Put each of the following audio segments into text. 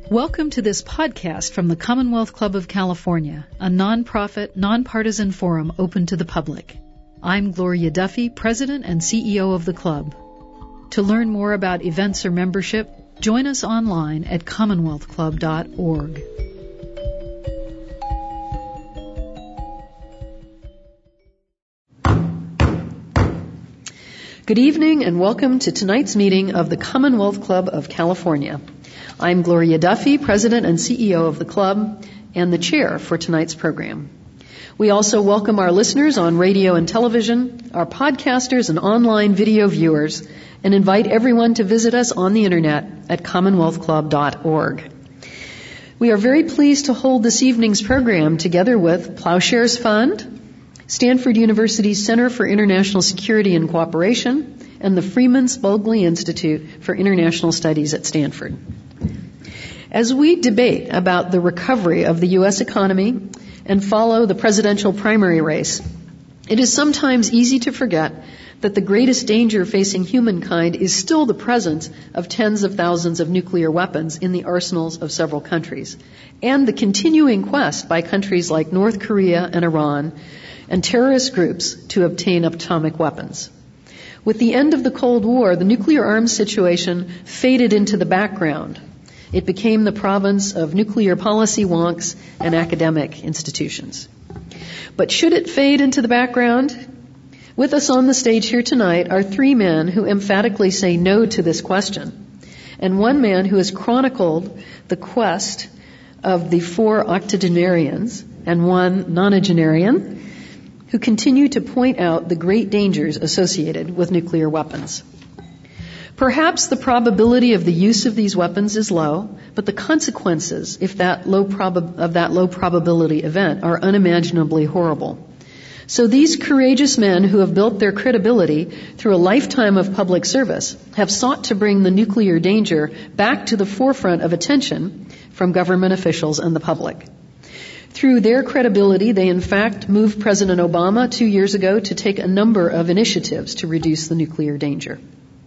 Welcome to this podcast from the Commonwealth Club of California, a nonprofit, nonpartisan forum open to the public. I'm Gloria Duffy, President and CEO of the club. To learn more about events or membership, join us online at commonwealthclub.org. Good evening and welcome to tonight's meeting of the Commonwealth Club of California. I'm Gloria Duffy, President and CEO of the club, and the chair for tonight's program. We also welcome our listeners on radio and television, our podcasters and online video viewers, and invite everyone to visit us on the internet at commonwealthclub.org. We are very pleased to hold this evening's program together with Plowshares Fund, Stanford University's Center for International Security and Cooperation, and the Freeman Spogli Institute for International Studies at Stanford. As we debate about the recovery of the U.S. economy and follow the presidential primary race, it is sometimes easy to forget that the greatest danger facing humankind is still the presence of tens of thousands of nuclear weapons in the arsenals of several countries, and the continuing quest by countries like North Korea and Iran and terrorist groups to obtain atomic weapons. With the end of the Cold War, the nuclear arms situation faded into the background. It became the province of nuclear policy wonks and academic institutions. But should it fade into the background? With us on the stage here tonight are three men who emphatically say no to this question, and one man who has chronicled the quest of the four octogenarians and one nonagenarian who continue to point out the great dangers associated with nuclear weapons. Perhaps the probability of the use of these weapons is low, but the consequences of that low probability event are unimaginably horrible. So these courageous men who have built their credibility through a lifetime of public service have sought to bring the nuclear danger back to the forefront of attention from government officials and the public. Through their credibility, they in fact moved President Obama 2 years ago to take a number of initiatives to reduce the nuclear danger.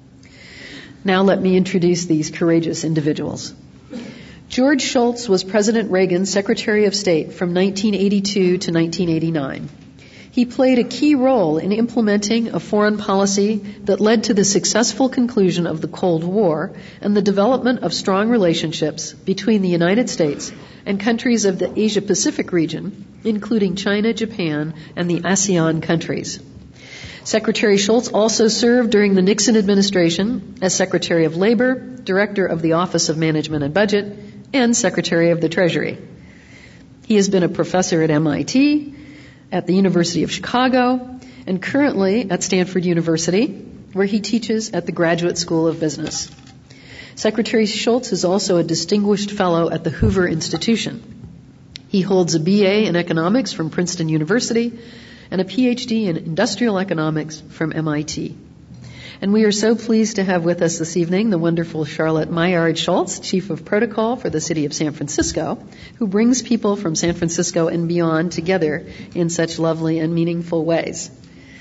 Now let me introduce these courageous individuals. George Shultz was President Reagan's Secretary of State from 1982 to 1989. He played a key role in implementing a foreign policy that led to the successful conclusion of the Cold War and the development of strong relationships between the United States and countries of the Asia-Pacific region, including China, Japan, and the ASEAN countries. Secretary Shultz also served during the Nixon administration as Secretary of Labor, Director of the Office of Management and Budget, and Secretary of the Treasury. He has been a professor at MIT, at the University of Chicago, and currently at Stanford University, where he teaches at the Graduate School of Business. Secretary Shultz is also a distinguished fellow at the Hoover Institution. He holds a BA in economics from Princeton University and a PhD in industrial economics from MIT. And we are so pleased to have with us this evening the wonderful Charlotte Maillard Schultz, Chief of Protocol for the City of San Francisco, who brings people from San Francisco and beyond together in such lovely and meaningful ways.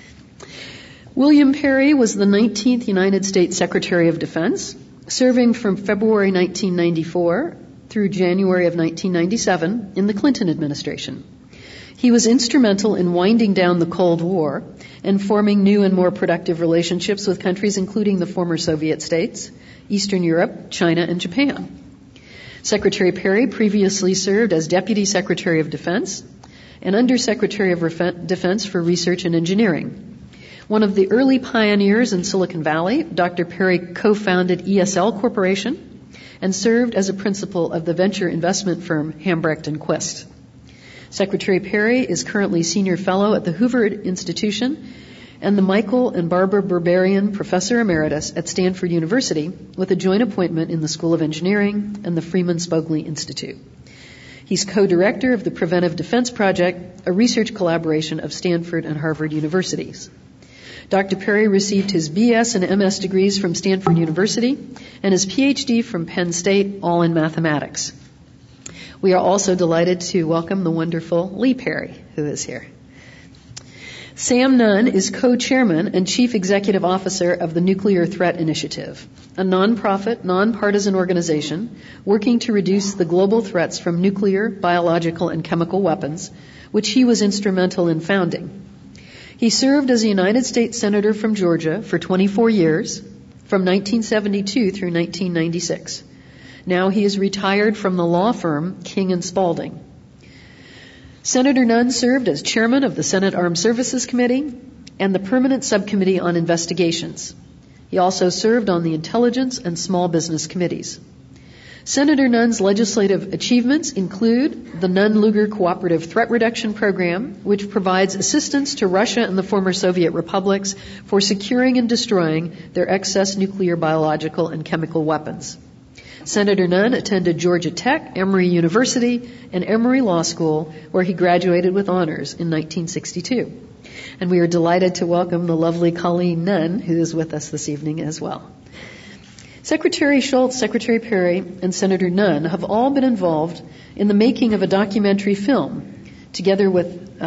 William Perry was the 19th United States Secretary of Defense, serving from February 1994 through January of 1997 in the Clinton administration. He was instrumental in winding down the Cold War and forming new and more productive relationships with countries including the former Soviet states, Eastern Europe, China, and Japan. Secretary Perry previously served as Deputy Secretary of Defense and Undersecretary of Defense for Research and Engineering. One of the early pioneers in Silicon Valley, Dr. Perry co-founded ESL Corporation and served as a principal of the venture investment firm Hambrecht & Quist. Secretary Perry is currently Senior Fellow at the Hoover Institution and the Michael and Barbara Berberian Professor Emeritus at Stanford University with a joint appointment in the School of Engineering and the Freeman Spogli Institute. He's co-director of the Preventive Defense Project, a research collaboration of Stanford and Harvard universities. Dr. Perry received his BS and MS degrees from Stanford University and his PhD from Penn State, all in mathematics. We are also delighted to welcome the wonderful Lee Perry, who is here. Sam Nunn is co-chairman and chief executive officer of the Nuclear Threat Initiative, a nonprofit, nonpartisan organization working to reduce the global threats from nuclear, biological, and chemical weapons, which he was instrumental in founding. He served as a United States Senator from Georgia for 24 years, from 1972 through 1996. Now he is retired from the law firm King & Spalding. Senator Nunn served as chairman of the Senate Armed Services Committee and the Permanent Subcommittee on Investigations. He also served on the Intelligence and Small Business Committees. Senator Nunn's legislative achievements include the Nunn-Lugar Cooperative Threat Reduction Program, which provides assistance to Russia and the former Soviet republics for securing and destroying their excess nuclear, biological, and chemical weapons. Senator Nunn attended Georgia Tech, Emory University, and Emory Law School, where he graduated with honors in 1962. And we are delighted to welcome the lovely Colleen Nunn, who is with us this evening as well. Secretary Shultz, Secretary Perry, and Senator Nunn have all been involved in the making of a documentary film, together with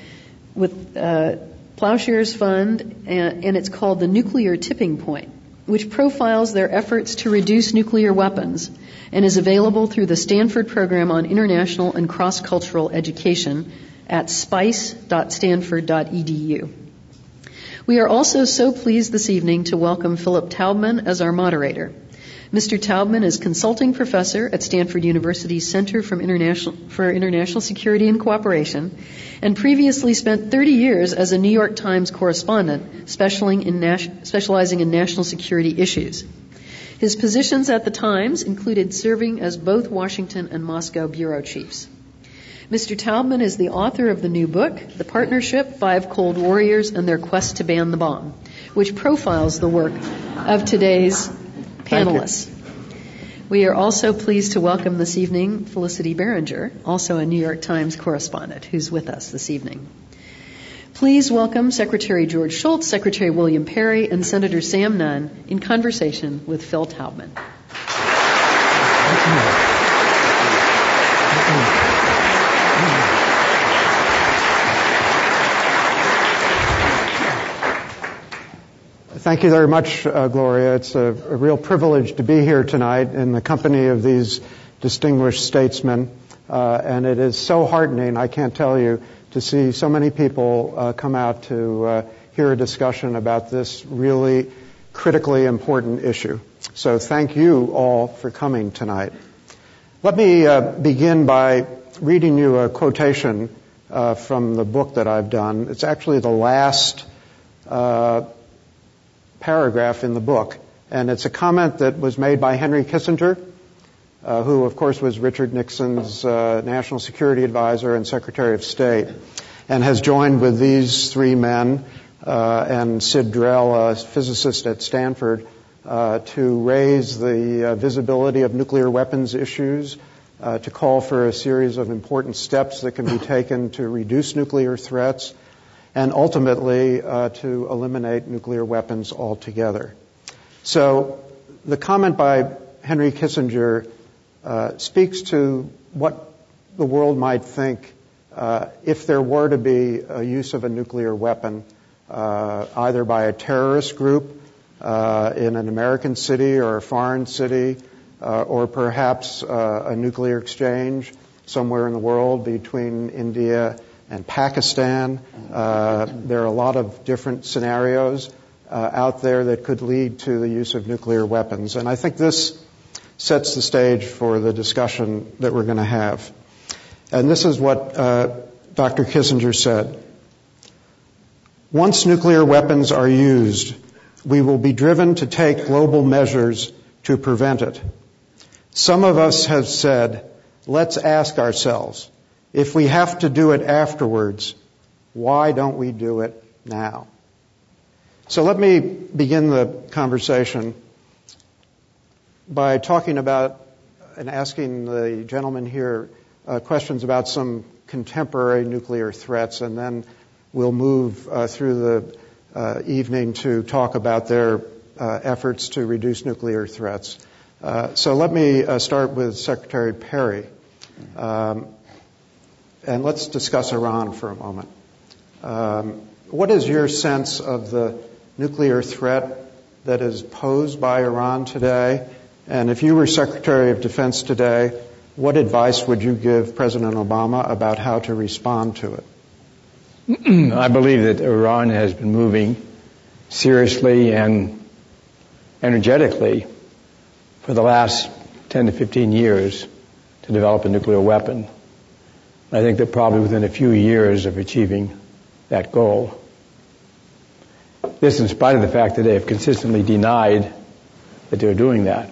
Plowshares Fund, and it's called The Nuclear Tipping Point, which profiles their efforts to reduce nuclear weapons and is available through the Stanford Program on International and Cross-Cultural Education at spice.stanford.edu. We are also so pleased this evening to welcome Philip Taubman as our moderator. Mr. Taubman is consulting professor at Stanford University's Center for International Security and Cooperation and previously spent 30 years as a New York Times correspondent specializing in national security issues. His positions at the Times included serving as both Washington and Moscow bureau chiefs. Mr. Taubman is the author of the new book, The Partnership, 5 Cold Warriors and Their Quest to Ban the Bomb, which profiles the work of today's panelists. We are also pleased to welcome this evening Felicity Berenger, also a New York Times correspondent, who's with us this evening. Please welcome Secretary George Shultz, Secretary William Perry, and Senator Sam Nunn in conversation with Phil Taubman. Thank you very much, Gloria. It's a real privilege to be here tonight in the company of these distinguished statesmen. And it is so heartening, I can't tell you, to see so many people come out to hear a discussion about this really critically important issue. So thank you all for coming tonight. Let me begin by reading you a quotation from the book that I've done. It's actually the last paragraph in the book, and it's a comment that was made by Henry Kissinger, who, of course, was Richard Nixon's national security advisor and Secretary of State, and has joined with these 3 men and Sid Drell, a physicist at Stanford, to raise the visibility of nuclear weapons issues, to call for a series of important steps that can be taken to reduce nuclear threats, and ultimately to eliminate nuclear weapons altogether. So the comment by Henry Kissinger speaks to what the world might think if there were to be a use of a nuclear weapon, either by a terrorist group in an American city or a foreign city, or perhaps a nuclear exchange somewhere in the world between India and Pakistan. There are a lot of different scenarios out there that could lead to the use of nuclear weapons. And I think this sets the stage for the discussion that we're going to have. And this is what Dr. Kissinger said. Once nuclear weapons are used, we will be driven to take global measures to prevent it. Some of us have said, let's ask ourselves, if we have to do it afterwards, why don't we do it now? So let me begin the conversation by talking about and asking the gentleman here questions about some contemporary nuclear threats, and then we'll move through the evening to talk about their efforts to reduce nuclear threats. So let me start with Secretary Perry. And let's discuss Iran for a moment. What is your sense of the nuclear threat that is posed by Iran today? And if you were Secretary of Defense today, what advice would you give President Obama about how to respond to it? I believe that Iran has been moving seriously and energetically for the last 10 to 15 years to develop a nuclear weapon. I think that probably within a few years of achieving that goal. This in spite of the fact that they have consistently denied that they're doing that.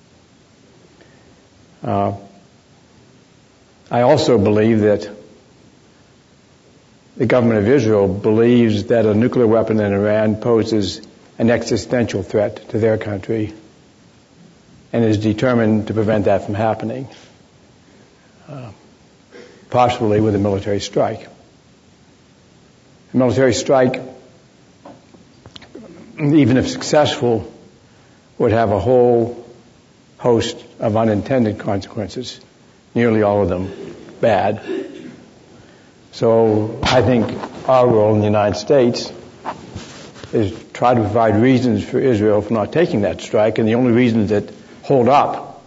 I also believe that the government of Israel believes that a nuclear weapon in Iran poses an existential threat to their country and is determined to prevent that from happening, possibly with a military strike. A military strike, even if successful, would have a whole host of unintended consequences, nearly all of them bad. So I think our role in the United States is try to provide reasons for Israel for not taking that strike, and the only reasons that hold up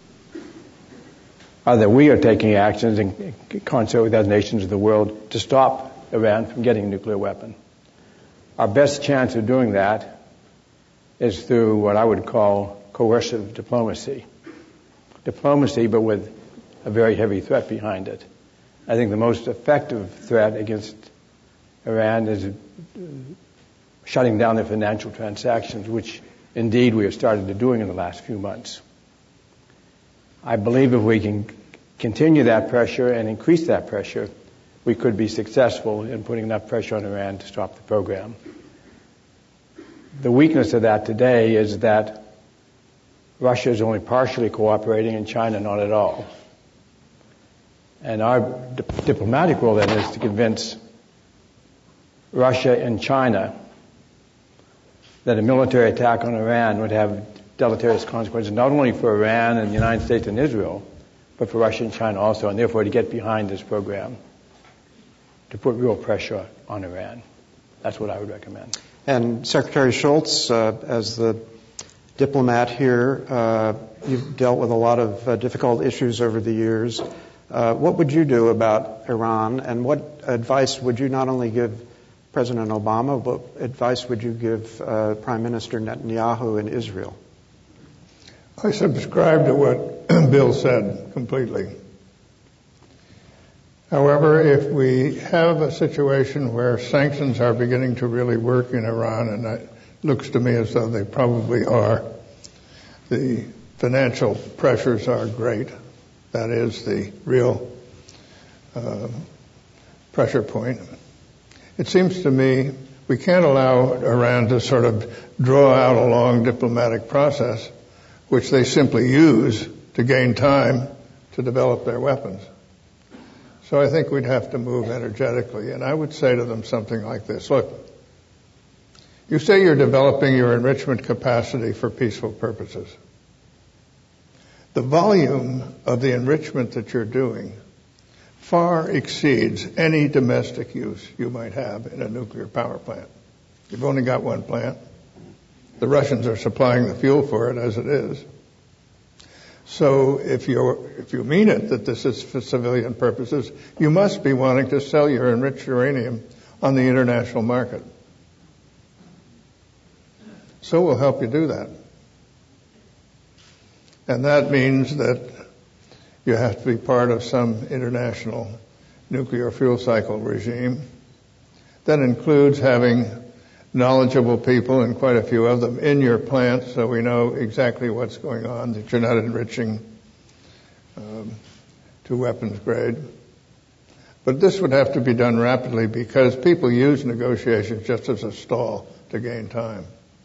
are that we are taking actions in concert with other nations of the world to stop Iran from getting a nuclear weapon. Our best chance of doing that is through what I would call coercive diplomacy. Diplomacy, but with a very heavy threat behind it. I think the most effective threat against Iran is shutting down their financial transactions, which indeed we have started to doing in the last few months. I believe if we can continue that pressure and increase that pressure, we could be successful in putting enough pressure on Iran to stop the program. The weakness of that today is that Russia is only partially cooperating and China not at all. And our diplomatic role then is to convince Russia and China that a military attack on Iran would have deleterious consequences not only for Iran and the United States and Israel, but for Russia and China also, and therefore to get behind this program, to put real pressure on Iran. That's what I would recommend. And Secretary Shultz, as the diplomat here, you've dealt with a lot of difficult issues over the years. What would you do about Iran, and what advice would you not only give President Obama, but advice would you give Prime Minister Netanyahu in Israel? I subscribe to what Bill said completely. However, if we have a situation where sanctions are beginning to really work in Iran, and it looks to me as though they probably are, the financial pressures are great. That is the real pressure point. It seems to me we can't allow Iran to sort of draw out a long diplomatic process, which they simply use to gain time to develop their weapons. So I think we'd have to move energetically. And I would say to them something like this. Look, you say you're developing your enrichment capacity for peaceful purposes. The volume of the enrichment that you're doing far exceeds any domestic use you might have in a nuclear power plant. You've only got one plant. The Russians are supplying the fuel for it as it is. So if you mean it, that this is for civilian purposes, you must be wanting to sell your enriched uranium on the international market. So we'll help you do that. And that means that you have to be part of some international nuclear fuel cycle regime. That includes having knowledgeable people, and quite a few of them, in your plant so we know exactly what's going on, that you're not enriching to weapons grade. But this would have to be done rapidly because people use negotiations just as a stall to gain time.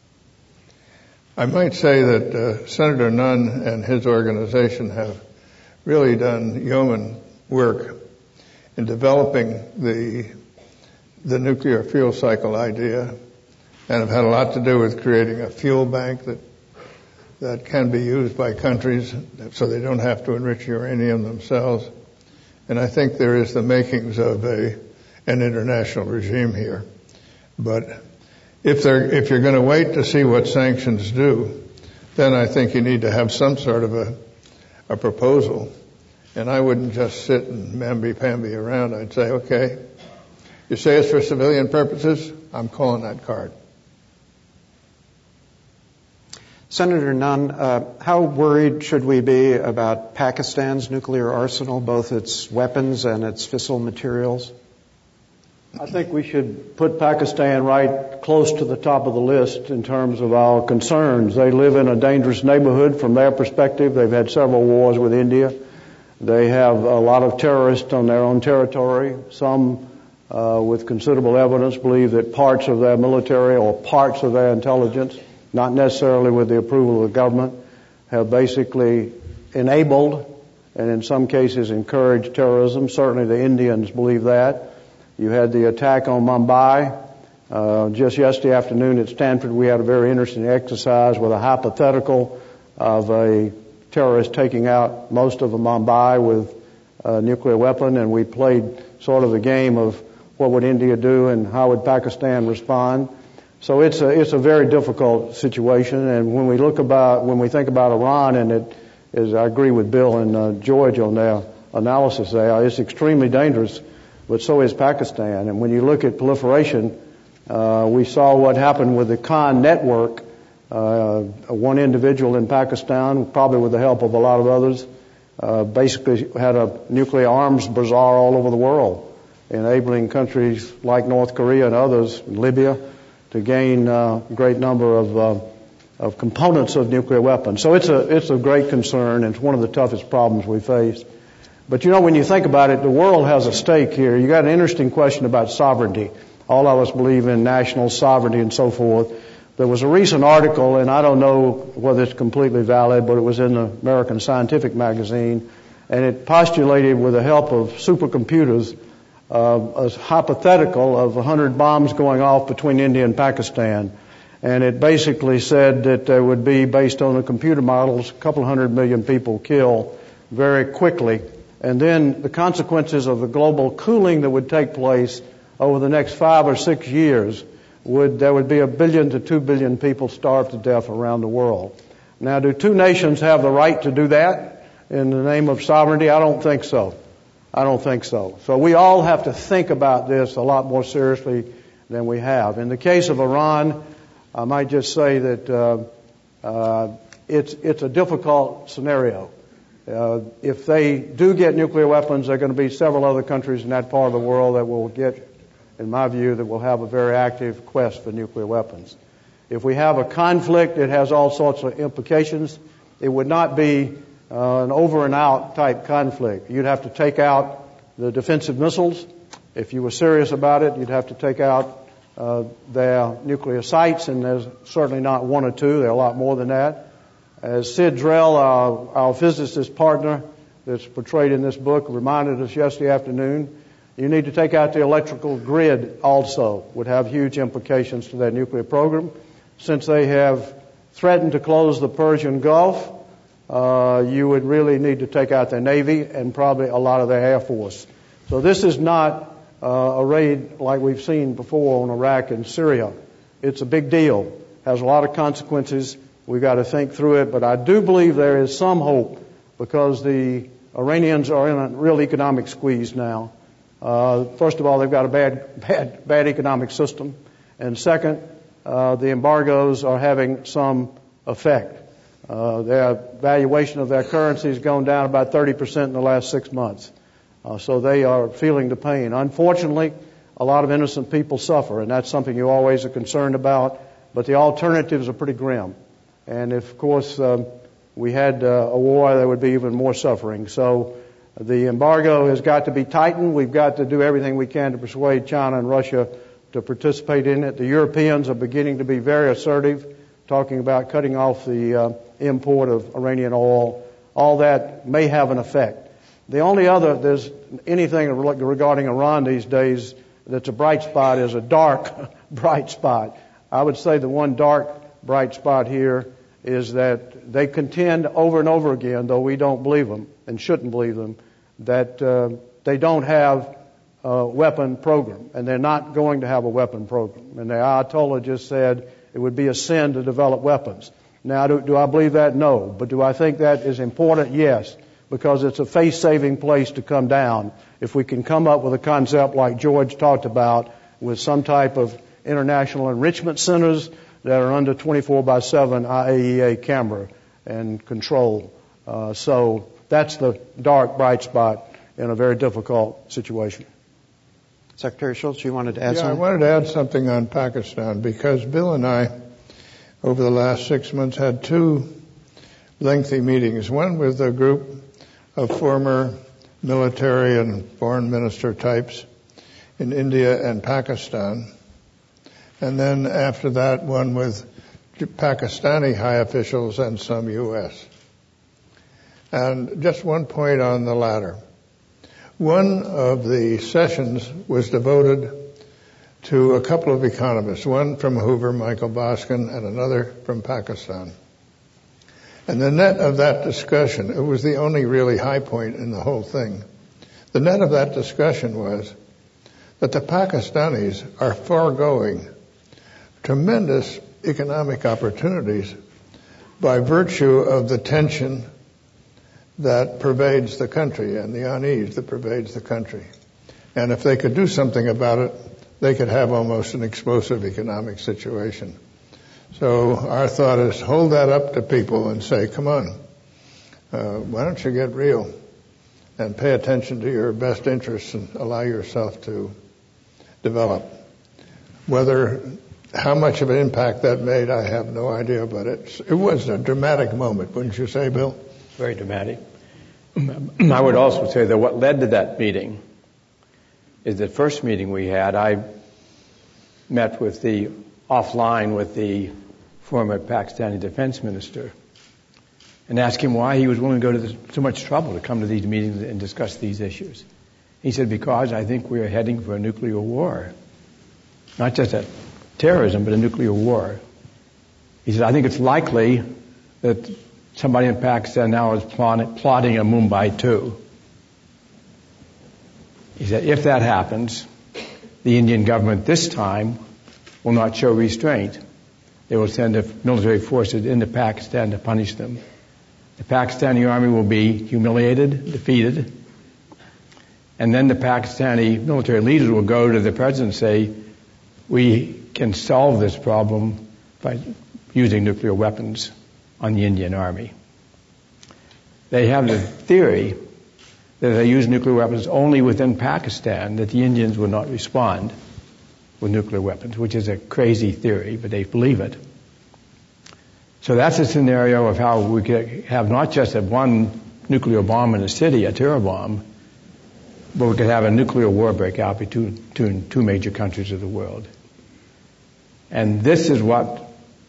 I might say that Senator Nunn and his organization have really done yeoman work in developing the nuclear fuel cycle idea, and have had a lot to do with creating a fuel bank that can be used by countries so they don't have to enrich uranium themselves. And I think there is the makings of an international regime here. But if you're going to wait to see what sanctions do, then I think you need to have some sort of a proposal. And I wouldn't just sit and mamby-pamby around. I'd say, okay, you say it's for civilian purposes, I'm calling that card. Senator Nunn, how worried should we be about Pakistan's nuclear arsenal, both its weapons and its fissile materials? I think we should put Pakistan right close to the top of the list in terms of our concerns. They live in a dangerous neighborhood from their perspective. They've had several wars with India. They have a lot of terrorists on their own territory. Some, with considerable evidence, believe that parts of their military or parts of their intelligence, not necessarily with the approval of the government, have basically enabled and in some cases encouraged terrorism. Certainly the Indians believe that. You had the attack on Mumbai. Just yesterday afternoon at Stanford, we had a very interesting exercise with a hypothetical of a terrorist taking out most of Mumbai with a nuclear weapon, and we played sort of a game of what would India do and how would Pakistan respond. So it's a very difficult situation, and when we think about Iran, and it is, I agree with Bill and George on their analysis there, it's extremely dangerous, but so is Pakistan. And when you look at proliferation, we saw what happened with the Khan network. One individual in Pakistan, probably with the help of a lot of others, basically had a nuclear arms bazaar all over the world, enabling countries like North Korea and others, Libya, to gain a great number of components of nuclear weapons. So it's a great concern, and it's one of the toughest problems we face. But when you think about it, the world has a stake here. You got an interesting question about sovereignty. All of us believe in national sovereignty and so forth. There was a recent article, and I don't know whether it's completely valid, but it was in the American Scientific magazine, and it postulated with the help of supercomputers a hypothetical of 100 bombs going off between India and Pakistan. And it basically said that there would be, based on the computer models, a couple 100 million people killed very quickly. And then the consequences of the global cooling that would take place over the next 5 or 6 years, there would be 1 billion to 2 billion people starved to death around the world. Now, do two nations have the right to do that in the name of sovereignty? I don't think so. So we all have to think about this a lot more seriously than we have. In the case of Iran, I might just say that it's a difficult scenario. If they do get nuclear weapons, there are going to be several other countries in that part of the world that will get, in my view, that will have a very active quest for nuclear weapons. If we have a conflict, it has all sorts of implications. It would not be an over and out type conflict. You'd have to take out the defensive missiles. If you were serious about it, you'd have to take out their nuclear sites, and there's certainly not one or two. There are a lot more than that. As Sid Drell, our physicist partner that's portrayed in this book, reminded us yesterday afternoon, you need to take out the electrical grid also. Would have huge implications to their nuclear program. Since they have threatened to close the Persian Gulf, you would really need to take out their Navy and probably a lot of their Air Force. So this is not a raid like we've seen before on Iraq and Syria. It's a big deal. Has a lot of consequences. We've got to think through it. But I do believe there is some hope because the Iranians are in a real economic squeeze now. First of all, they've got a bad economic system. And second, the embargoes are having some effect. Their valuation of their currency has gone down about 30% in the last 6 months. So they are feeling the pain. Unfortunately, a lot of innocent people suffer, and that's something you always are concerned about. But the alternatives are pretty grim. And if, of course, we had a war, there would be even more suffering. So the embargo has got to be tightened. We've got to do everything we can to persuade China and Russia to participate in it. The Europeans are beginning to be very assertive, talking about cutting off the import of Iranian oil. All that may have an effect. The only other, there's anything regarding Iran these days that's a bright spot is a dark bright spot. I would say the one dark bright spot here is that they contend over and over again, though we don't believe them and shouldn't believe them, that they don't have weapon program, and they're not going to have a weapon program. And the Ayatollah just said it would be a sin to develop weapons. Now, do I believe that? No. But do I think that is important? Yes, because it's a face-saving place to come down. If we can come up with a concept like George talked about with some type of international enrichment centers that are under 24/7 IAEA camera and control. So that's the dark, bright spot in a very difficult situation. Secretary Shultz, you wanted to add something? I wanted to add something on Pakistan because Bill and I, over the last 6 months, had 2 lengthy meetings. One with a group of former military and foreign minister types in India and Pakistan. And then after that, one with Pakistani high officials and some U.S. And just one point on the latter. One of the sessions was devoted to a couple of economists, one from Hoover, Michael Boskin, and another from Pakistan. And the net of that discussion, it was the only really high point in the whole thing. The net of that discussion was that the Pakistanis are foregoing tremendous economic opportunities by virtue of the tension that pervades the country and the unease that pervades the country. And if they could do something about it, they could have almost an explosive economic situation. So our thought is hold that up to people and say, come on, why don't you get real and pay attention to your best interests and allow yourself to develop. How much of an impact that made, I have no idea, but it was a dramatic moment, wouldn't you say, Bill? Very dramatic. I would also say that what led to that meeting is the first meeting we had, I met offline with the former Pakistani defense minister and asked him why he was willing to go to so much trouble to come to these meetings and discuss these issues. He said, because I think we are heading for a nuclear war. Not just a terrorism, but a nuclear war. He said, I think it's likely that somebody in Pakistan now is plotting a Mumbai 2. He said, if that happens, the Indian government this time will not show restraint. They will send military forces into Pakistan to punish them. The Pakistani army will be humiliated, defeated, and then the Pakistani military leaders will go to the president and say, we can solve this problem by using nuclear weapons on the Indian army. They have the theory that if they use nuclear weapons only within Pakistan, that the Indians will not respond with nuclear weapons, which is a crazy theory, but they believe it. So that's a scenario of how we could have not just one nuclear bomb in a city, a terror bomb, but we could have a nuclear war break out between two major countries of the world. And this is what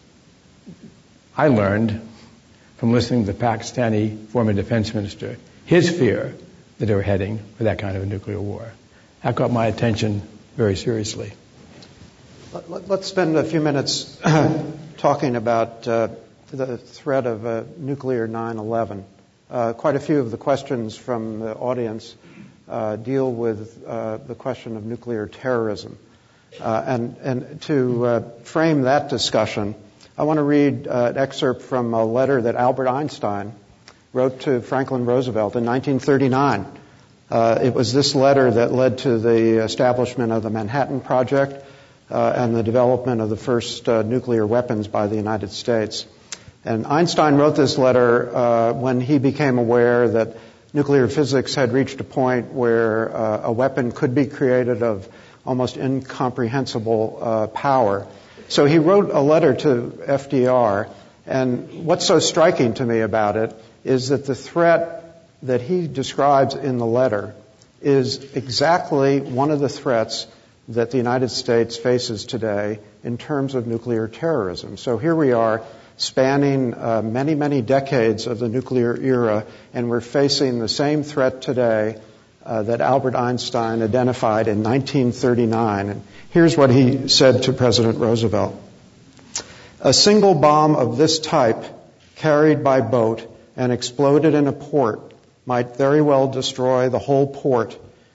I learned from listening to the Pakistani former defense minister, his fear that they were heading for that kind of a nuclear war. That got my attention very seriously. Let's spend a few minutes talking about the threat of a nuclear 9/11. Quite a few of the questions from the audience deal with the question of nuclear terrorism. And to frame that discussion, I want to read an excerpt from a letter that Albert Einstein wrote to Franklin Roosevelt in 1939. It was this letter that led to the establishment of the Manhattan Project and the development of the first nuclear weapons by the United States. And Einstein wrote this letter when he became aware that nuclear physics had reached a point where a weapon could be created of almost incomprehensible power. So he wrote a letter to FDR, and what's so striking to me about it is that the threat that he describes in the letter is exactly one of the threats that the United States faces today in terms of nuclear terrorism. So here we are, spanning many, many decades of the nuclear era, and we're facing the same threat today that Albert Einstein identified in 1939. And here's what he said to President Roosevelt. A single bomb of this type carried by boat and exploded in a port might very well destroy the whole port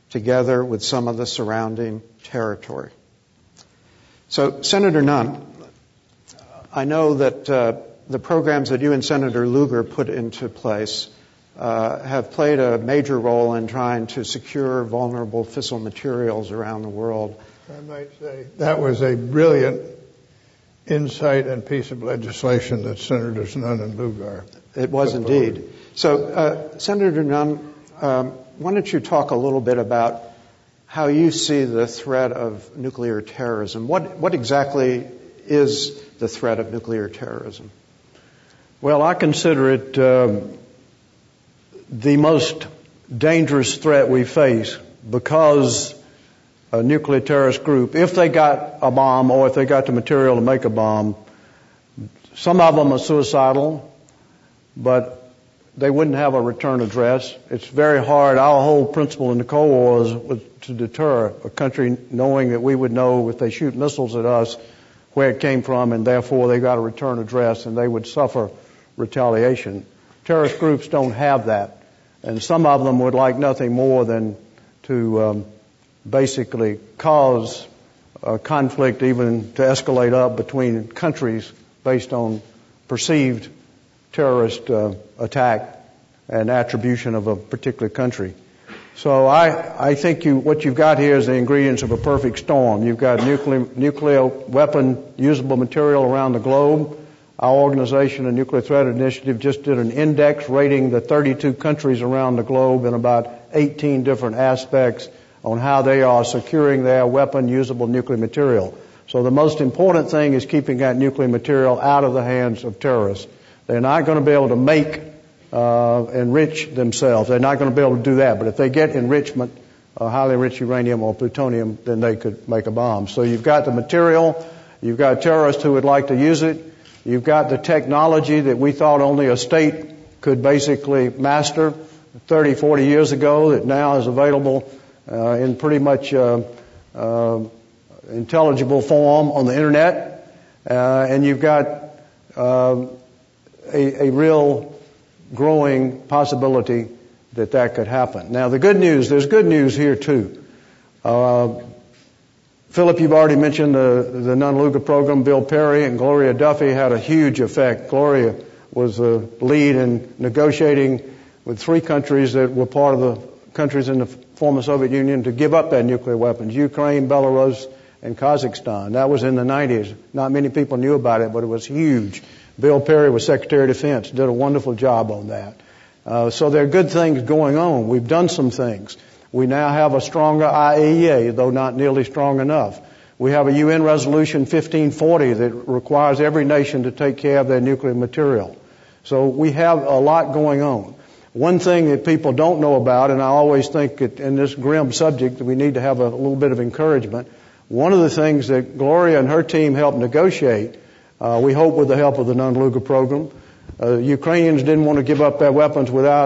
together with some of the surrounding territory. So, Senator Nunn, I know that the programs that you and Senator Lugar put into place have played a major role in trying to secure vulnerable fissile materials around the world. I might say that was a brilliant insight and piece of legislation that Senators Nunn and Lugar. It was indeed. So, Senator Nunn, why don't you talk a little bit about how you see the threat of nuclear terrorism? What exactly is the threat of nuclear terrorism? Well, I consider it the most dangerous threat we face because a nuclear terrorist group, if they got a bomb or if they got the material to make a bomb, some of them are suicidal, but they wouldn't have a return address. It's very hard. Our whole principle in the Cold War was to deter a country knowing that we would know if they shoot missiles at us where it came from, and therefore they got a return address and they would suffer retaliation. Terrorist groups don't have that, and some of them would like nothing more than to basically cause conflict, even to escalate up between countries based on perceived terrorist attack and attribution of a particular country. So I think what you've got here is the ingredients of a perfect storm. You've got nuclear weapon usable material around the globe. Our organization, the Nuclear Threat Initiative, just did an index rating the 32 countries around the globe in about 18 different aspects on how they are securing their weapon usable nuclear material. So the most important thing is keeping that nuclear material out of the hands of terrorists. They're not going to be able to make enrich themselves. They're not going to be able to do that. But if they get enrichment, highly enriched uranium or plutonium, then they could make a bomb. So you've got the material, you've got terrorists who would like to use it, you've got the technology that we thought only a state could basically master 30, 40 years ago that now is available in pretty much intelligible form on the internet. And you've got a real growing possibility that could happen. Now, there's good news here too. Philip, you've already mentioned the Nunn-Lugar program. Bill Perry and Gloria Duffy had a huge effect. Gloria was the lead in negotiating with 3 countries that were part of the countries in the former Soviet Union to give up their nuclear weapons: Ukraine, Belarus, and Kazakhstan. That was in the 90s. Not many people knew about it, but it was huge. Bill Perry was Secretary of Defense, did a wonderful job on that. So there are good things going on. We've done some things. We now have a stronger IAEA, though not nearly strong enough. We have a UN Resolution 1540 that requires every nation to take care of their nuclear material. So we have a lot going on. One thing that people don't know about, and I always think that in this grim subject that we need to have a little bit of encouragement, one of the things that Gloria and her team helped negotiate, we hope with the help of the Nunn-Lugar program, Ukrainians didn't want to give up their weapons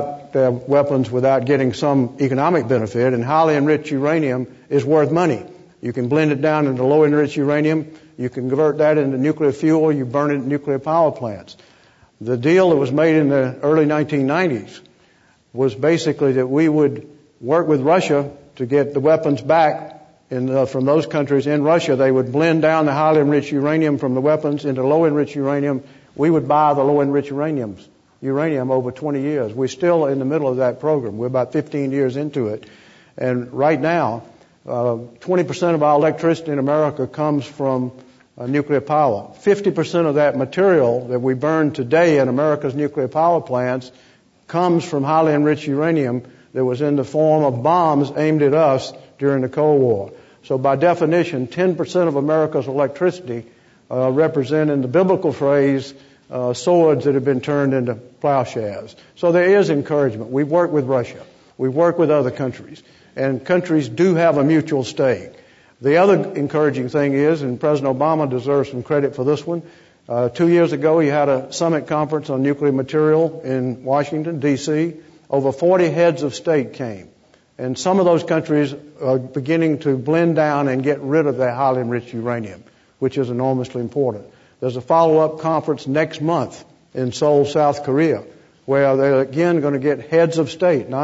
without getting some economic benefit, and highly enriched uranium is worth money. You can blend it down into low enriched uranium, you can convert that into nuclear fuel, you burn it in nuclear power plants. The deal that was made in the early 1990s was basically that we would work with Russia to get the weapons back from those countries in Russia. They would blend down the highly enriched uranium from the weapons into low enriched uranium. We would buy the low enriched uranium over 20 years. We're still in the middle of that program. We're about 15 years into it. And right now, 20% of our electricity in America comes from nuclear power. 50% of that material that we burn today in America's nuclear power plants comes from highly enriched uranium that was in the form of bombs aimed at us during the Cold War. So by definition, 10% of America's electricity represent, in the biblical phrase, swords that have been turned into plowshares. So there is encouragement. We work with Russia. We work with other countries. And countries do have a mutual stake. The other encouraging thing is, and President Obama deserves some credit for this one, 2 years ago he had a summit conference on nuclear material in Washington, D.C. Over 40 heads of state came. And some of those countries are beginning to blend down and get rid of their highly enriched uranium, which is enormously important. There's a follow-up conference next month in Seoul, South Korea, where they're again going to get heads of state, not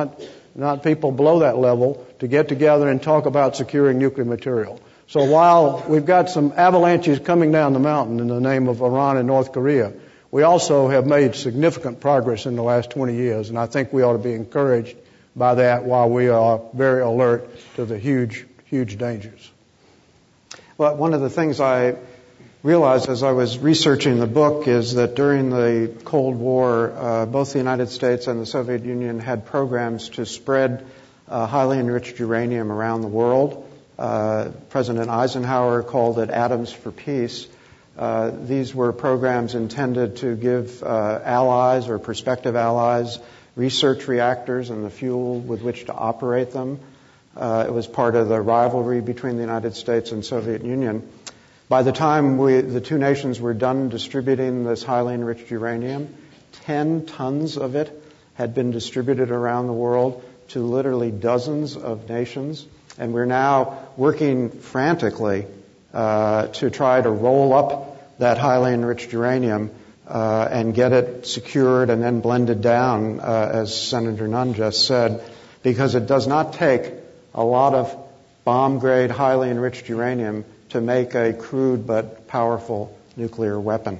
not people below that level, to get together and talk about securing nuclear material. So while we've got some avalanches coming down the mountain in the name of Iran and North Korea, we also have made significant progress in the last 20 years, and I think we ought to be encouraged by that while we are very alert to the huge, huge dangers. Well, one of the things I realized as I was researching the book is that during the Cold War, both the United States and the Soviet Union had programs to spread highly enriched uranium around the world. President Eisenhower called it Atoms for Peace. These were programs intended to give allies or prospective allies research reactors and the fuel with which to operate them. It was part of the rivalry between the United States and Soviet Union. By the time the two nations were done distributing this highly enriched uranium, 10 tons of it had been distributed around the world to literally dozens of nations. And we're now working frantically to try to roll up that highly enriched uranium and get it secured and then blended down, as Senator Nunn just said, because it does not take a lot of bomb-grade, highly enriched uranium to make a crude but powerful nuclear weapon.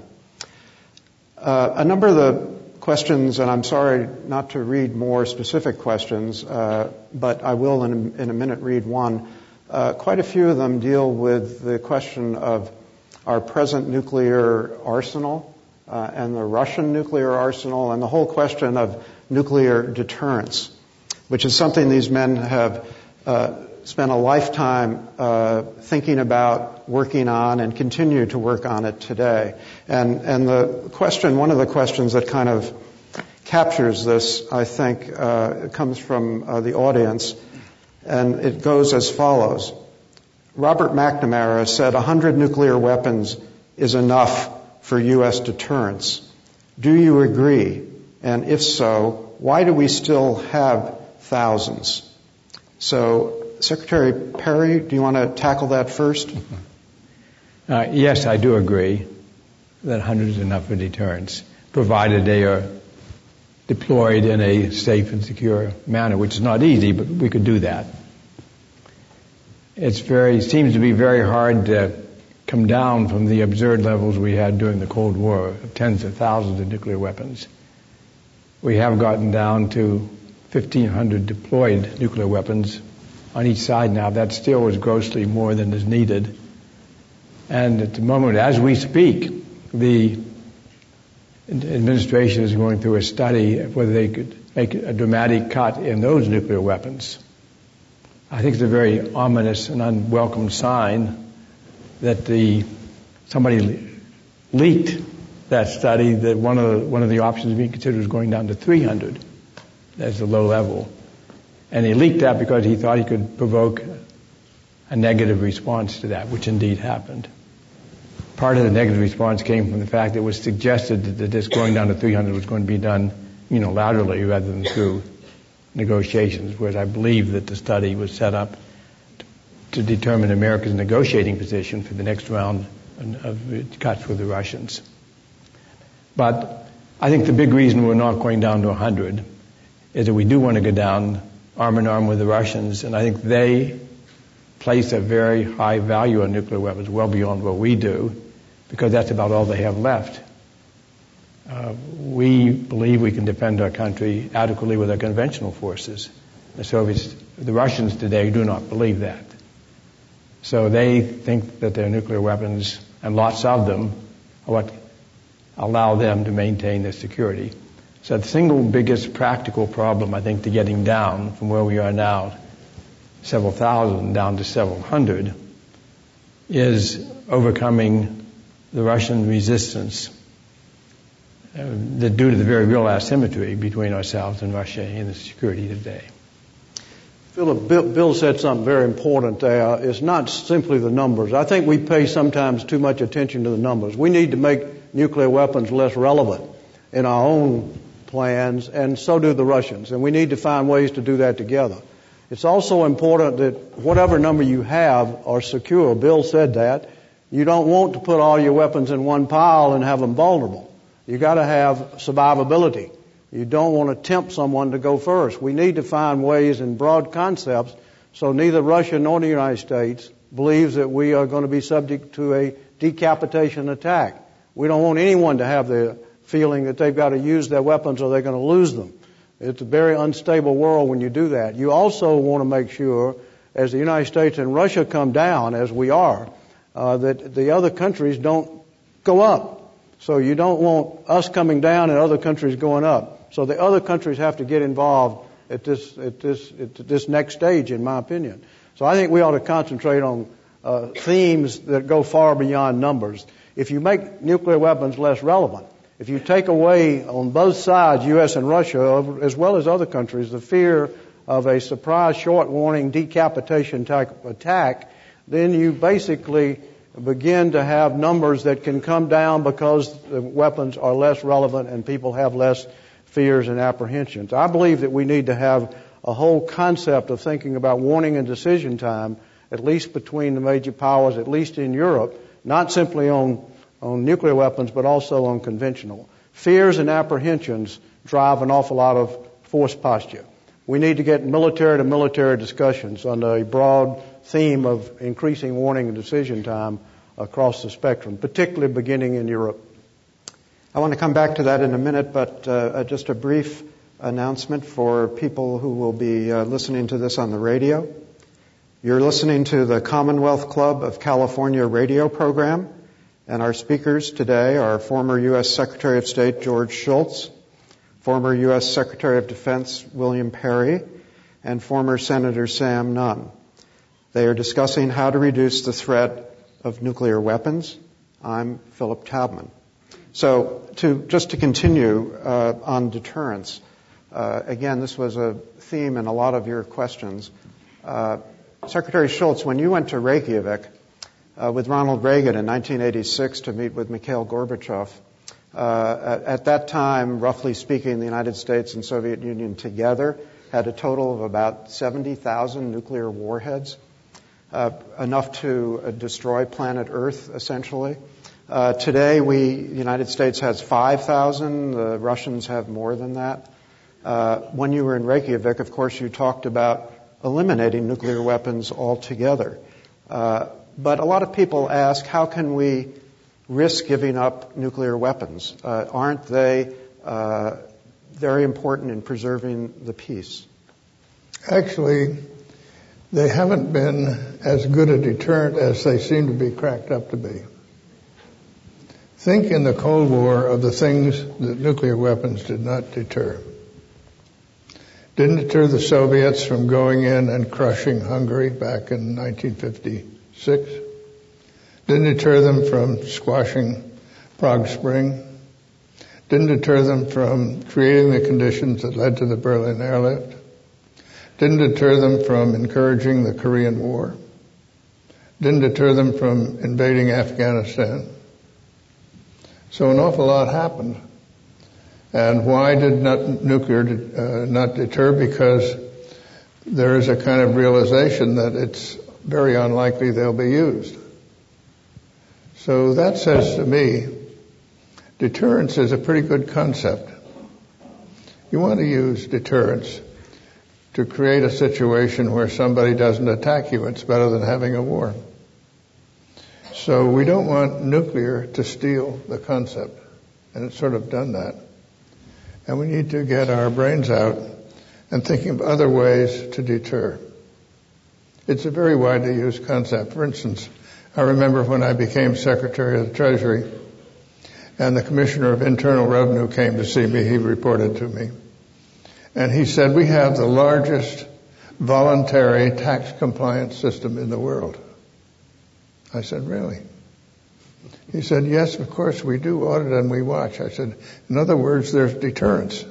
A number of the questions, and I'm sorry not to read more specific questions, but I will in a minute read one. Quite a few of them deal with the question of our present nuclear arsenal and the Russian nuclear arsenal and the whole question of nuclear deterrence, which is something these men have spent a lifetime thinking about, working on, and continue to work on it today. And the question, one of the questions that kind of captures this, I think, comes from the audience, and it goes as follows. Robert McNamara said 100 nuclear weapons is enough for U.S. deterrence. Do you agree? And if so, why do we still have thousands? So, Secretary Perry, do you want to tackle that first? Yes, I do agree that 100 is enough for deterrence, provided they are deployed in a safe and secure manner, which is not easy, but we could do that. It seems to be very hard to come down from the absurd levels we had during the Cold War of tens of thousands of nuclear weapons. We have gotten down to 1,500 deployed nuclear weapons on each side now. That still is grossly more than is needed. And at the moment, as we speak, the administration is going through a study of whether they could make a dramatic cut in those nuclear weapons. I think it's a very ominous and unwelcome sign that somebody leaked that study that one of the options being considered was going down to 300 as the low level. And he leaked that because he thought he could provoke a negative response to that, which indeed happened. Part of the negative response came from the fact that it was suggested that this going down to 300 was going to be done unilaterally rather than through negotiations, whereas I believe that the study was set up to determine America's negotiating position for the next round of cuts with the Russians. But I think the big reason we're not going down to 100 is that we do want to go down arm in arm with the Russians, and I think they place a very high value on nuclear weapons, well beyond what we do, because that's about all they have left. We believe we can defend our country adequately with our conventional forces. The Russians today do not believe that. So they think that their nuclear weapons, and lots of them, are what allow them to maintain their security. So the single biggest practical problem, I think, to getting down from where we are now, several thousand down to several hundred, is overcoming the Russian resistance that due to the very real asymmetry between ourselves and Russia in the security today. Philip, Bill said something very important there. It's not simply the numbers. I think we pay sometimes too much attention to the numbers. We need to make nuclear weapons less relevant in our own plans, and so do the Russians. And we need to find ways to do that together. It's also important that whatever number you have are secure. Bill said that. You don't want to put all your weapons in one pile and have them vulnerable. You got to have survivability. You don't want to tempt someone to go first. We need to find ways and broad concepts so neither Russia nor the United States believes that we are going to be subject to a decapitation attack. We don't want anyone to have the feeling that they've got to use their weapons or they're going to lose them. It's a very unstable world when you do that. You also want to make sure, as the United States and Russia come down, as we are, that the other countries don't go up. So you don't want us coming down and other countries going up. So the other countries have to get involved at this next stage, in my opinion. So I think we ought to concentrate on themes that go far beyond numbers. If you make nuclear weapons less relevant, if you take away on both sides, U.S. and Russia, as well as other countries, the fear of a surprise, short warning, decapitation type attack, then you basically begin to have numbers that can come down because the weapons are less relevant and people have less fears and apprehensions. I believe that we need to have a whole concept of thinking about warning and decision time, at least between the major powers, at least in Europe, not simply on nuclear weapons, but also on conventional. Fears and apprehensions drive an awful lot of force posture. We need to get military-to-military discussions on a broad theme of increasing warning and decision time across the spectrum, particularly beginning in Europe. I want to come back to that in a minute, but just a brief announcement for people who will be listening to this on the radio. You're listening to the Commonwealth Club of California radio program, and our speakers today are former U.S. Secretary of State George Shultz, former U.S. Secretary of Defense William Perry, and former Senator Sam Nunn. They are discussing how to reduce the threat of nuclear weapons. I'm Philip Taubman. So just to continue on deterrence, again, this was a theme in a lot of your questions. Secretary Shultz, when you went to Reykjavik with Ronald Reagan in 1986 to meet with Mikhail Gorbachev, at that time, roughly speaking, the United States and Soviet Union together had a total of about 70,000 nuclear warheads, enough to destroy planet Earth, essentially. Today, the United States has 5,000. The Russians have more than that. When you were in Reykjavik, of course, you talked about eliminating nuclear weapons altogether. But a lot of people ask, how can we risk giving up nuclear weapons? Aren't they very important in preserving the peace? Actually, they haven't been as good a deterrent as they seem to be cracked up to be. Think in the Cold War of the things that nuclear weapons did not deter. Didn't deter the Soviets from going in and crushing Hungary back in 1956. Didn't deter them from squashing Prague Spring. Didn't deter them from creating the conditions that led to the Berlin airlift. Didn't deter them from encouraging the Korean War. Didn't deter them from invading Afghanistan. So an awful lot happened. And why did nuclear not deter? Because there is a kind of realization that it's very unlikely they'll be used. So that says to me, deterrence is a pretty good concept. You want to use deterrence to create a situation where somebody doesn't attack you. It's better than having a war. So we don't want nuclear to steal the concept, and it's sort of done that. And we need to get our brains out and thinking of other ways to deter. It's a very widely used concept. For instance, I remember when I became Secretary of the Treasury and the Commissioner of Internal Revenue came to see me, he reported to me. And he said, we have the largest voluntary tax compliance system in the world. I said, really? He said, yes, of course, we do audit and we watch. I said, in other words, there's deterrence.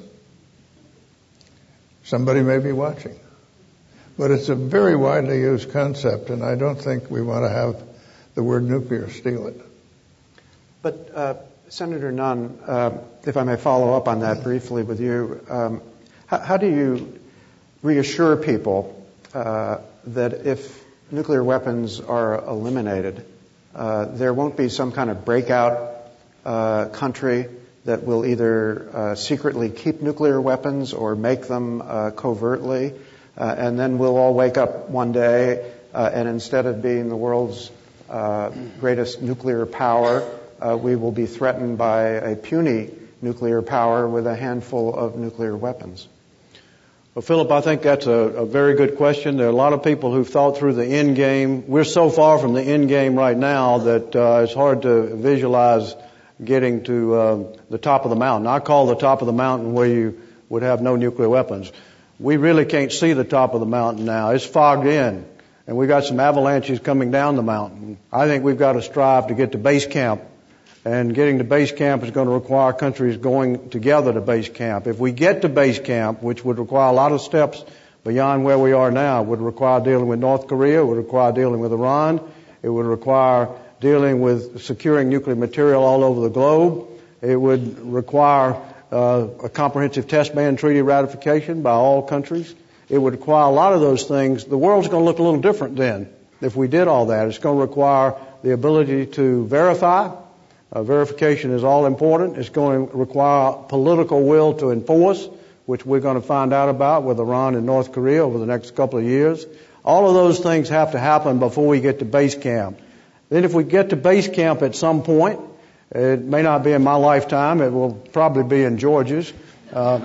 Somebody may be watching. But it's a very widely used concept, and I don't think we want to have the word nuclear steal it. But, Senator Nunn, if I may follow up on that briefly with you, how do you reassure people that if nuclear weapons are eliminated, there won't be some kind of breakout country that will either secretly keep nuclear weapons or make them covertly. And then we'll all wake up one day, and instead of being the world's greatest nuclear power, we will be threatened by a puny nuclear power with a handful of nuclear weapons. Well, Philip, I think that's a very good question. There are a lot of people who've thought through the end game. We're so far from the end game right now that it's hard to visualize getting to the top of the mountain. I call the top of the mountain where you would have no nuclear weapons. We really can't see the top of the mountain now. It's fogged in, and we've got some avalanches coming down the mountain. I think we've got to strive to get to base camp, and getting to base camp is going to require countries going together to base camp. If we get to base camp, which would require a lot of steps beyond where we are now, it would require dealing with North Korea, it would require dealing with Iran, it would require dealing with securing nuclear material all over the globe, it would require a comprehensive test ban treaty ratification by all countries. It would require a lot of those things. The world's going to look a little different then if we did all that. It's going to require the ability to verify. Verification is all important. It's going to require political will to enforce, which we're going to find out about with Iran and North Korea over the next couple of years. All of those things have to happen before we get to base camp. Then if we get to base camp at some point, it may not be in my lifetime. It will probably be in George's. But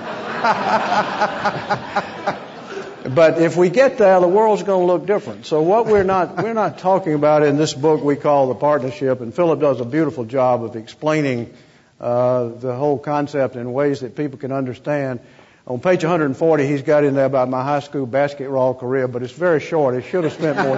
if we get there, the world's going to look different. So what we're not talking about in this book we call The Partnership, and Philip does a beautiful job of explaining the whole concept in ways that people can understand. On page 140, he's got in there about my high school basketball career, but it's very short. It should have spent more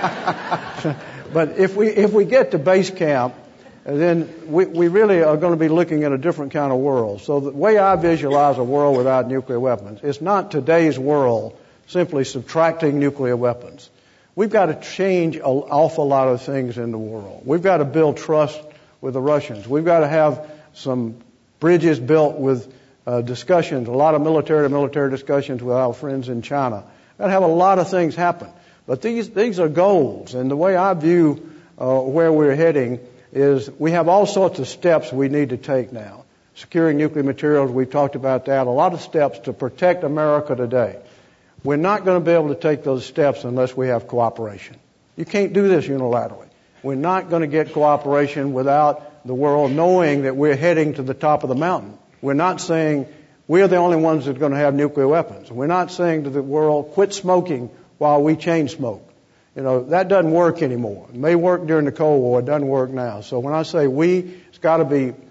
time. But if we get to base camp, then we really are going to be looking at a different kind of world. So the way I visualize a world without nuclear weapons, it's not today's world simply subtracting nuclear weapons. We've got to change an awful lot of things in the world. We've got to build trust with the Russians. We've got to have some bridges built with discussions, a lot of military-to-military discussions with our friends in China. We've got to have a lot of things happen. But these are goals, and the way I view where we're heading is we have all sorts of steps we need to take now. Securing nuclear materials, we've talked about that. A lot of steps to protect America today. We're not going to be able to take those steps unless we have cooperation. You can't do this unilaterally. We're not going to get cooperation without the world knowing that we're heading to the top of the mountain. We're not saying we're the only ones that are going to have nuclear weapons. We're not saying to the world, quit smoking while we chain smoke. You know, that doesn't work anymore. It may work during the Cold War. It doesn't work now. So when I say we, it's got to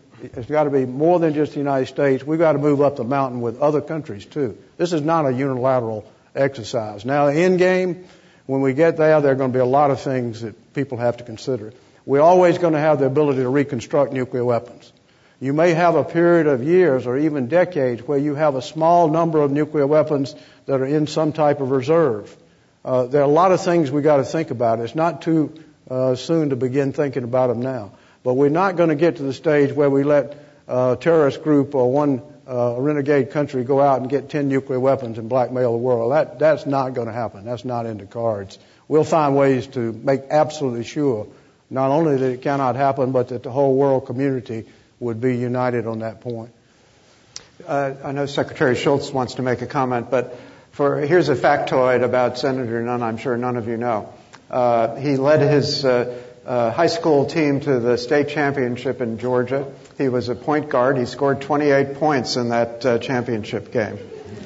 be more than just the United States. We've got to move up the mountain with other countries too. This is not a unilateral exercise. Now, the end game, when we get there are going to be a lot of things that people have to consider. We're always going to have the ability to reconstruct nuclear weapons. You may have a period of years or even decades where you have a small number of nuclear weapons that are in some type of reserve. There are a lot of things we got to think about. It's not too soon to begin thinking about them now. But we're not going to get to the stage where we let a terrorist group or one renegade country go out and get 10 nuclear weapons and blackmail the world. That's not going to happen. That's not in the cards. We'll find ways to make absolutely sure not only that it cannot happen, but that the whole world community would be united on that point. I know Secretary Shultz wants to make a comment, but here's a factoid about Senator Nunn I'm sure none of you know. He led his high school team to the state championship in Georgia. He was a point guard. He scored 28 points in that championship game.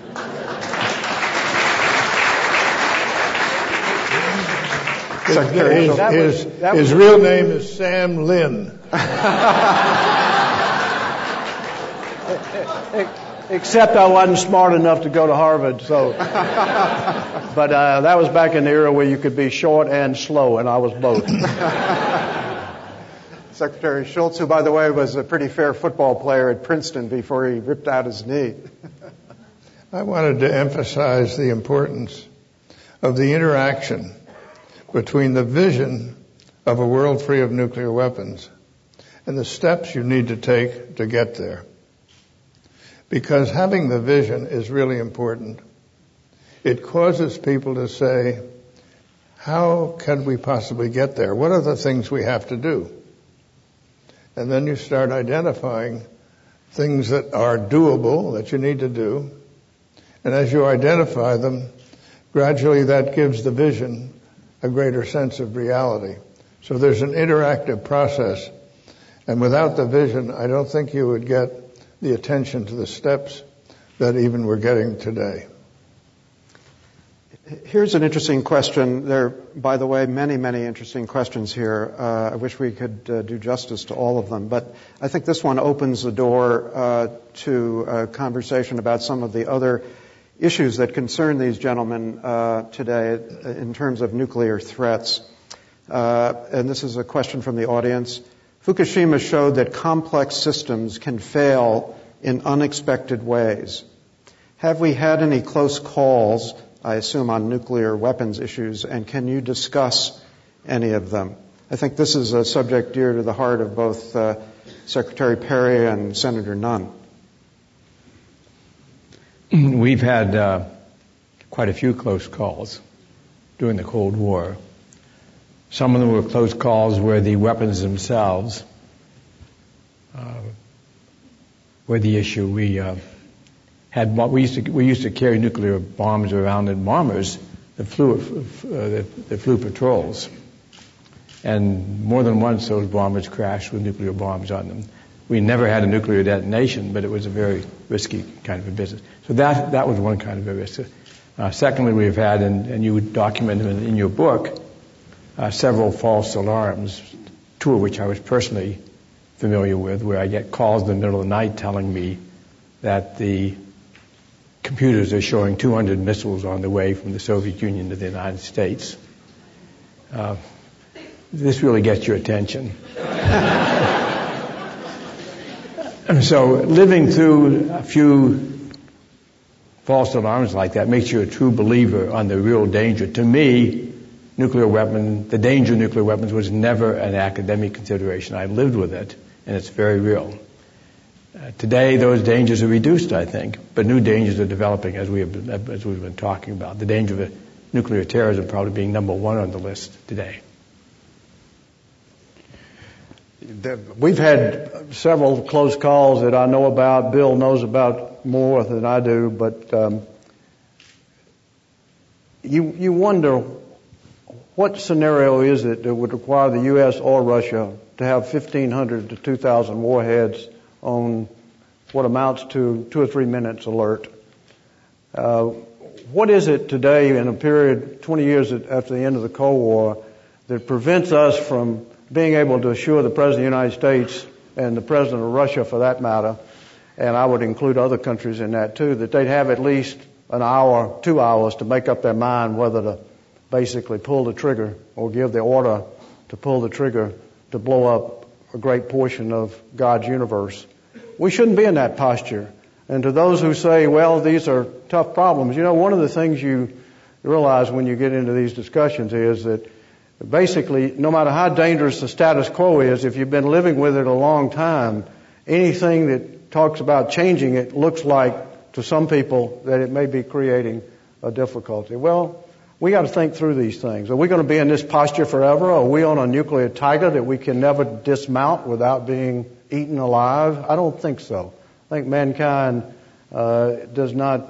His real name is Sam Lynn. Except I wasn't smart enough to go to Harvard, so. But that was back in the era where you could be short and slow, and I was both. Secretary Shultz, who, by the way, was a pretty fair football player at Princeton before he ripped out his knee. I wanted to emphasize the importance of the interaction between the vision of a world free of nuclear weapons and the steps you need to take to get there. Because having the vision is really important. It causes people to say, how can we possibly get there? What are the things we have to do? And then you start identifying things that are doable, that you need to do. And as you identify them, gradually that gives the vision a greater sense of reality. So there's an interactive process. And without the vision, I don't think you would get the attention to the steps that even we're getting today. Here's an interesting question. There are, by the way, many, many interesting questions here. I wish we could do justice to all of them. But I think this one opens the door to a conversation about some of the other issues that concern these gentlemen today in terms of nuclear threats. And this is a question from the audience. Fukushima showed that complex systems can fail in unexpected ways. Have we had any close calls, I assume, on nuclear weapons issues, and can you discuss any of them? I think this is a subject dear to the heart of both Secretary Perry and Senator Nunn. We've had quite a few close calls during the Cold War. Some of them were close calls where the weapons themselves were the issue. We used to carry nuclear bombs around in bombers that flew patrols, and more than once those bombers crashed with nuclear bombs on them. We never had a nuclear detonation, but it was a very risky kind of a business. So that was one kind of a risk. Secondly, we've had, and you documented in your book, several false alarms, two of which I was personally familiar with, where I get calls in the middle of the night telling me that the computers are showing 200 missiles on the way from the Soviet Union to the United States. This really gets your attention. So living through a few false alarms like that makes you a true believer on the real danger. To me, the danger of nuclear weapons was never an academic consideration. I lived with it, and it's very real. Today, those dangers are reduced, I think, but new dangers are developing as we've been talking about. The danger of nuclear terrorism probably being number one on the list today. We've had several close calls that I know about. Bill knows about more than I do, but you wonder what scenario is it that would require the U.S. or Russia to have 1,500 to 2,000 warheads on what amounts to 2 or 3 minutes alert. What is it today in a period 20 years after the end of the Cold War that prevents us from being able to assure the President of the United States and the President of Russia, for that matter, and I would include other countries in that too, that they'd have at least an hour, 2 hours to make up their mind whether to basically pull the trigger or give the order to pull the trigger to blow up a great portion of God's universe. We shouldn't be in that posture. And to those who say, well, these are tough problems, one of the things you realize when you get into these discussions is that basically, no matter how dangerous the status quo is, if you've been living with it a long time, anything that talks about changing it looks like, to some people, that it may be creating a difficulty. Well, we got to think through these things. Are we going to be in this posture forever? Are we on a nuclear tiger that we can never dismount without being eaten alive? I don't think so. I think mankind is not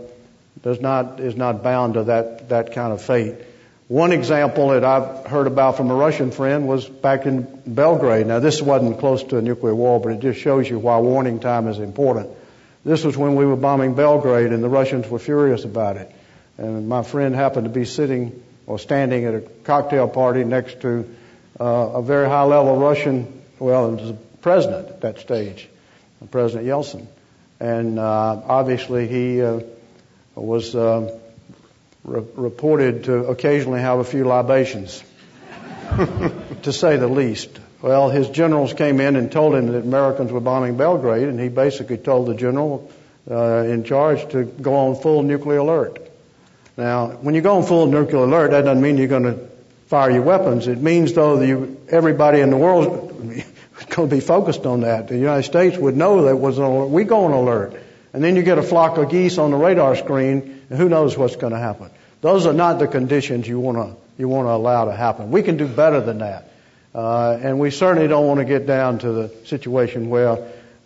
bound to that kind of fate. One example that I've heard about from a Russian friend was back in Belgrade. Now, this wasn't close to a nuclear war, but it just shows you why warning time is important. This was when we were bombing Belgrade, and the Russians were furious about it. And my friend happened to be sitting or standing at a cocktail party next to a very high-level Russian, well, it was the president at that stage, President Yeltsin. And obviously he was reported to occasionally have a few libations, to say the least. Well, his generals came in and told him that Americans were bombing Belgrade, and he basically told the general in charge to go on full nuclear alert. Now, when you go on full nuclear alert, that doesn't mean you're going to fire your weapons. It means, though, that everybody in the world is going to be focused on that. The United States would know that we go on alert. And then you get a flock of geese on the radar screen, and who knows what's going to happen. Those are not the conditions you want to allow to happen. We can do better than that. And we certainly don't want to get down to the situation where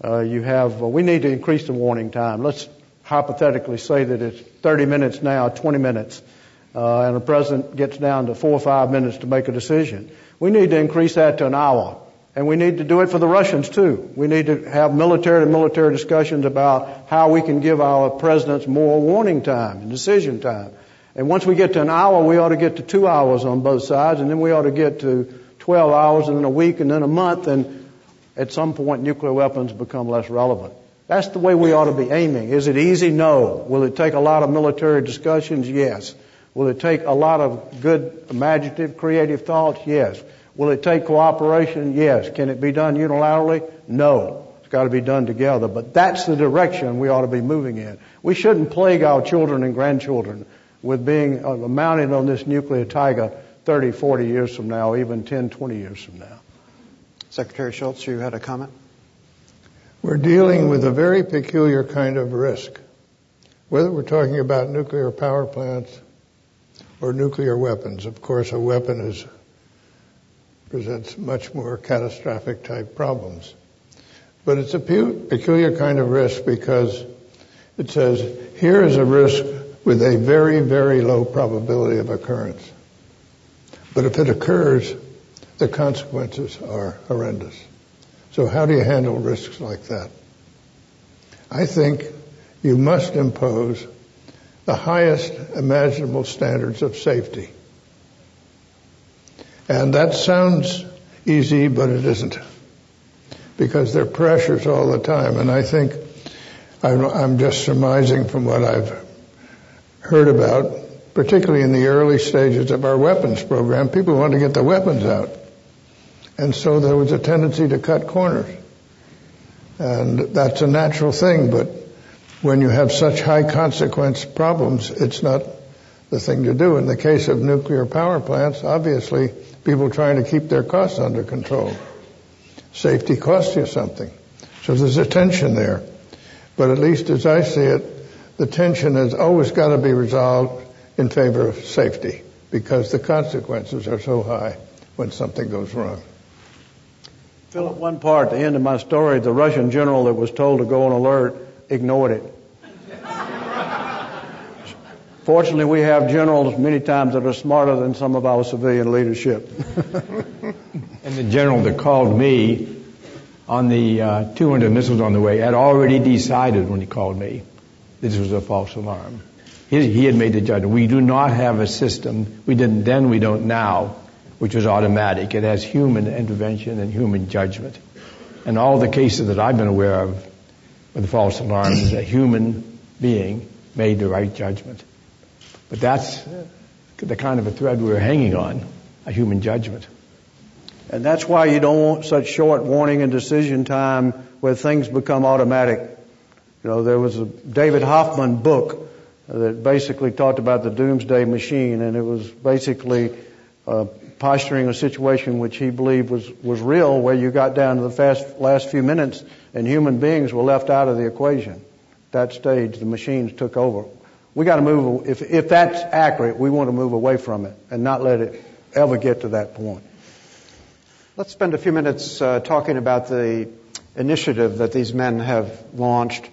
We need to increase the warning time. Let's hypothetically say that it's 30 minutes now, 20 minutes, and the president gets down to 4 or 5 minutes to make a decision. We need to increase that to an hour. And we need to do it for the Russians too. We need to have military discussions about how we can give our presidents more warning time and decision time. And once we get to an hour, we ought to get to 2 hours on both sides, and then we ought to get to 12 hours, and then a week, and then a month, and at some point nuclear weapons become less relevant. That's the way we ought to be aiming. Is it easy? No. Will it take a lot of military discussions? Yes. Will it take a lot of good imaginative, creative thoughts? Yes. Will it take cooperation? Yes. Can it be done unilaterally? No. It's got to be done together. But that's the direction we ought to be moving in. We shouldn't plague our children and grandchildren with being mounted on this nuclear tiger 30, 40 years from now, even 10, 20 years from now. Secretary Shultz, you had a comment? We're dealing with a very peculiar kind of risk. Whether we're talking about nuclear power plants or nuclear weapons, of course, a weapon presents much more catastrophic type problems. But it's a peculiar kind of risk because it says, here is a risk with a very, very low probability of occurrence. But if it occurs, the consequences are horrendous. So how do you handle risks like that? I think you must impose the highest imaginable standards of safety. And that sounds easy, but it isn't. Because there are pressures all the time. And I think I'm just surmising from what I've heard about, particularly in the early stages of our weapons program, people want to get the weapons out. And so there was a tendency to cut corners. And that's a natural thing, but when you have such high consequence problems, it's not the thing to do. In the case of nuclear power plants, obviously, people trying to keep their costs under control. Safety costs you something. So there's a tension there. But at least as I see it, the tension has always got to be resolved in favor of safety because the consequences are so high when something goes wrong. Philip, one part at the end of my story, the Russian general that was told to go on alert ignored it. Fortunately, we have generals many times that are smarter than some of our civilian leadership. And the general that called me on the 200 missiles on the way had already decided when he called me this was a false alarm. He had made the judgment. We do not have a system. We didn't then, we don't now, which was automatic. It has human intervention and human judgment. And all the cases that I've been aware of with false alarms, a human being made the right judgment. But that's the kind of a thread we're hanging on, a human judgment. And that's why you don't want such short warning and decision time where things become automatic. You know, there was a David Hoffman book that basically talked about the doomsday machine, and it was basically posturing a situation which he believed was real, where you got down to the last few minutes and human beings were left out of the equation. At that stage, the machines took over. We got to move, if that's accurate, we want to move away from it and not let it ever get to that point. Let's spend a few minutes talking about the initiative that these men have launched.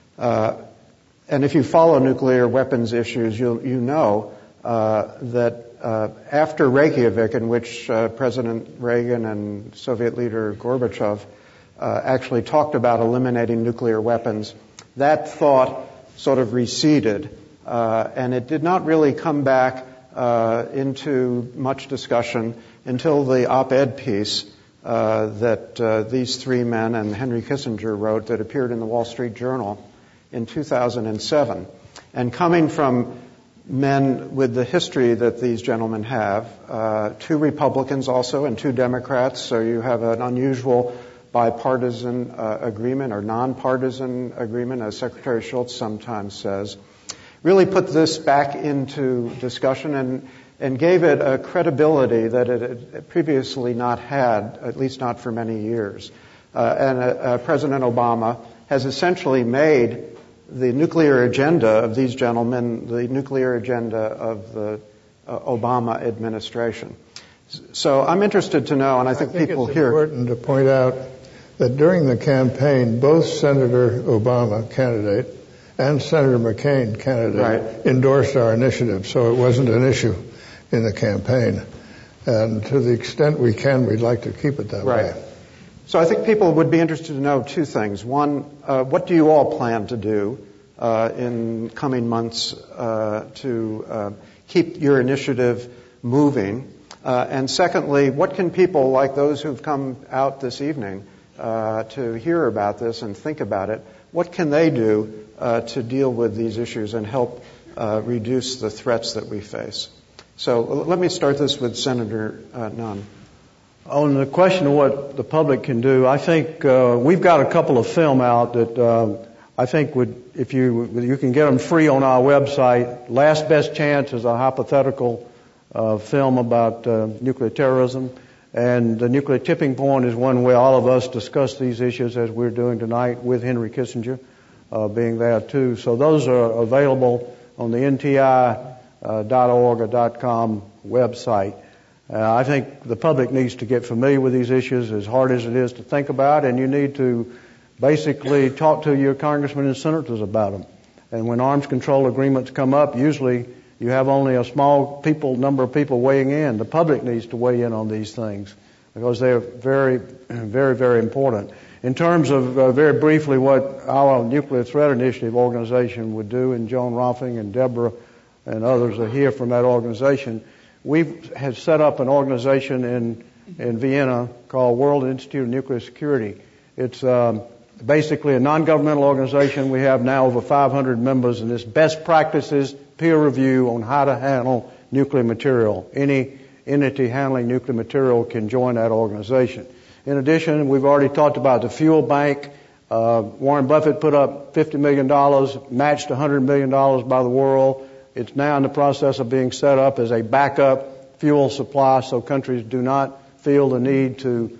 And if you follow nuclear weapons issues, you know that after Reykjavik, in which President Reagan and Soviet leader Gorbachev actually talked about eliminating nuclear weapons, that thought sort of receded, and it did not really come back into much discussion until the op-ed piece that these three men and Henry Kissinger wrote that appeared in the Wall Street Journal in 2007. And coming from men with the history that these gentlemen have, two Republicans also and two Democrats, so you have an unusual bipartisan agreement or nonpartisan agreement, as Secretary Shultz sometimes says, really put this back into discussion and gave it a credibility that it had previously not had, at least not for many years. And President Obama has essentially made the nuclear agenda of these gentlemen the nuclear agenda of the Obama administration. So I'm interested to know, and I think people here... It's important to point out that during the campaign, both Senator Obama, candidate, and Senator McCain, candidate, endorsed our initiative, so it wasn't an issue in the campaign. And to the extent we can, we'd like to keep it that way. So I think people would be interested to know two things. One, what do you all plan to do in coming months to keep your initiative moving? And secondly, what can people like those who've come out this evening to hear about this and think about it, what can they do to deal with these issues and help reduce the threats that we face? So let me start this with Senator Nunn. On the question of what the public can do, I think we've got a couple of film out that I think if you can get them free on our website. Last Best Chance is a hypothetical film about nuclear terrorism, and The Nuclear Tipping Point is one where all of us discuss these issues as we're doing tonight with Henry Kissinger being there too. So those are available on the NTI.org or .com website. I think the public needs to get familiar with these issues, as hard as it is to think about, and you need to basically talk to your congressmen and senators about them. And when arms control agreements come up, usually you have only a small number of people weighing in. The public needs to weigh in on these things because they're very, very, very important. In terms of very briefly what our Nuclear Threat Initiative organization would do, and Joan Roffing and Deborah and others are here from that organization, we have set up an organization in Vienna called World Institute of Nuclear Security. It's basically a non-governmental organization. We have now over 500 members, and it's best practices, peer review on how to handle nuclear material. Any entity handling nuclear material can join that organization. In addition, we've already talked about the fuel bank. Warren Buffett put up $50 million, matched $100 million by the world. It's now in the process of being set up as a backup fuel supply so countries do not feel the need to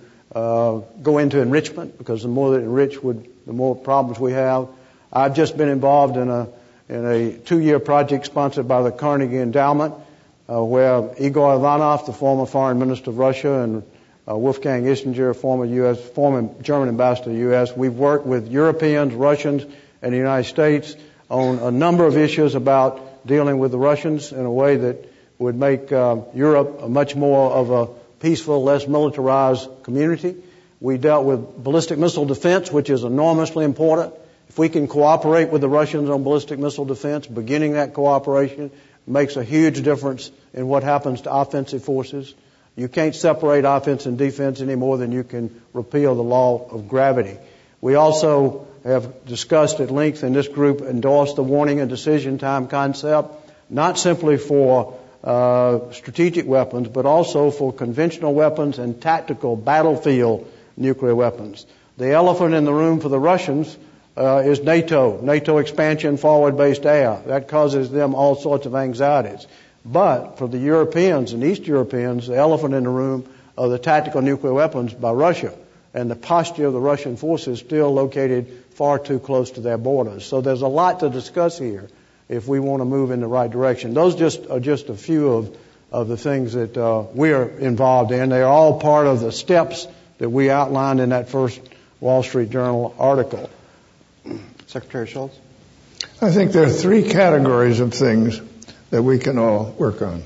go into enrichment, because the more they enrich, the more problems we have. I've just been involved in a 2-year project sponsored by the Carnegie Endowment, where Igor Ivanov, the former foreign minister of Russia, and Wolfgang Ischinger, former German ambassador to the U.S., we've worked with Europeans, Russians, and the United States on a number of issues about dealing with the Russians in a way that would make Europe a much more of a peaceful, less militarized community. We dealt with ballistic missile defense, which is enormously important. If we can cooperate with the Russians on ballistic missile defense, beginning that cooperation makes a huge difference in what happens to offensive forces. You can't separate offense and defense any more than you can repeal the law of gravity. We also have discussed at length in this group, endorsed the warning and decision time concept, not simply for strategic weapons, but also for conventional weapons and tactical battlefield nuclear weapons. The elephant in the room for the Russians is NATO expansion, forward-based air. That causes them all sorts of anxieties. But for the Europeans and East Europeans, the elephant in the room are the tactical nuclear weapons by Russia. And the posture of the Russian forces still located far too close to their borders. So there's a lot to discuss here if we want to move in the right direction. Those are just a few of the things that we're involved in. They're all part of the steps that we outlined in that first Wall Street Journal article. Secretary Shultz? I think there are 3 categories of things that we can all work on.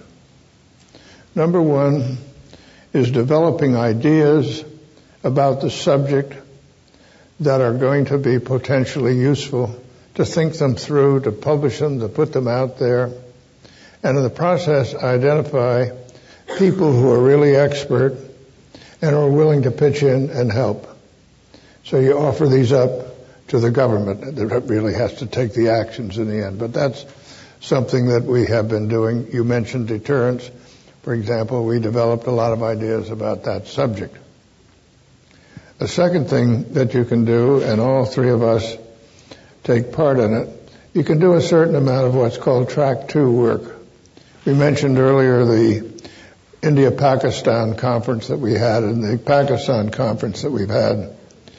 Number 1 is developing ideas about the subject that are going to be potentially useful, to think them through, to publish them, to put them out there, and in the process identify people who are really expert and are willing to pitch in and help. So you offer these up to the government that really has to take the actions in the end. But that's something that we have been doing. You mentioned deterrence. For example, we developed a lot of ideas about that subject. The second thing that you can do, and all 3 of us take part in it, you can do a certain amount of what's called Track 2 work. We mentioned earlier the India-Pakistan conference that we had and the Pakistan conference that we've had.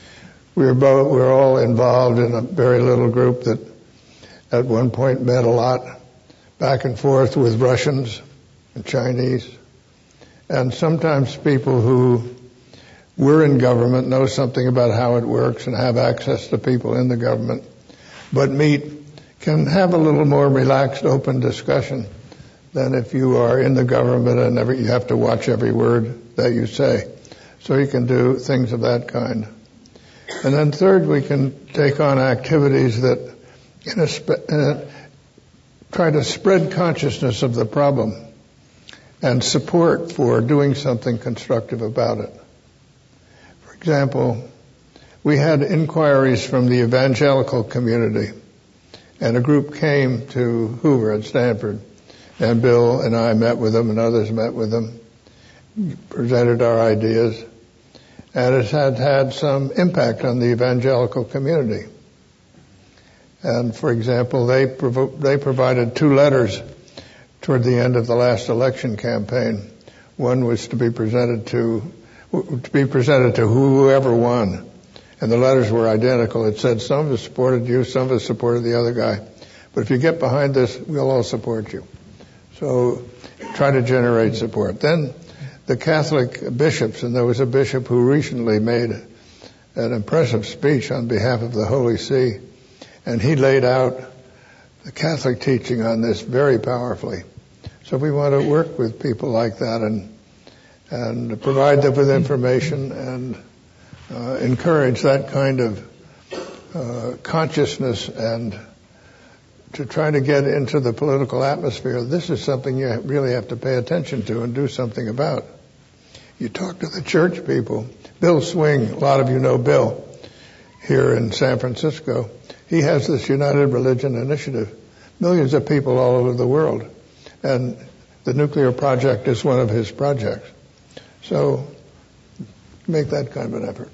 We're all involved in a very little group that at one point met a lot back and forth with Russians and Chinese, and sometimes people who were in government, know something about how it works, and have access to people in the government, but can have a little more relaxed, open discussion than if you are in the government and you have to watch every word that you say. So you can do things of that kind. And then third, we can take on activities that try to spread consciousness of the problem and support for doing something constructive about it. For example, we had inquiries from the evangelical community, and a group came to Hoover at Stanford, and Bill and I met with them, and others met with them, presented our ideas, and it had some impact on the evangelical community. And for example, they provided 2 letters toward the end of the last election campaign. One was to be presented to whoever won, and the letters were identical. It said, some of us supported you, some of us supported the other guy, but if you get behind this, we'll all support you. So try to generate support. Then the Catholic bishops, and there was a bishop who recently made an impressive speech on behalf of the Holy See, and he laid out the Catholic teaching on this very powerfully. So we want to work with people like that and provide them with information and encourage that kind of consciousness, and to try to get into the political atmosphere. This is something you really have to pay attention to and do something about. You talk to the church people. Bill Swing, a lot of you know Bill, here in San Francisco. He has this United Religion Initiative, millions of people all over the world, and the nuclear project is one of his projects. So make that kind of an effort.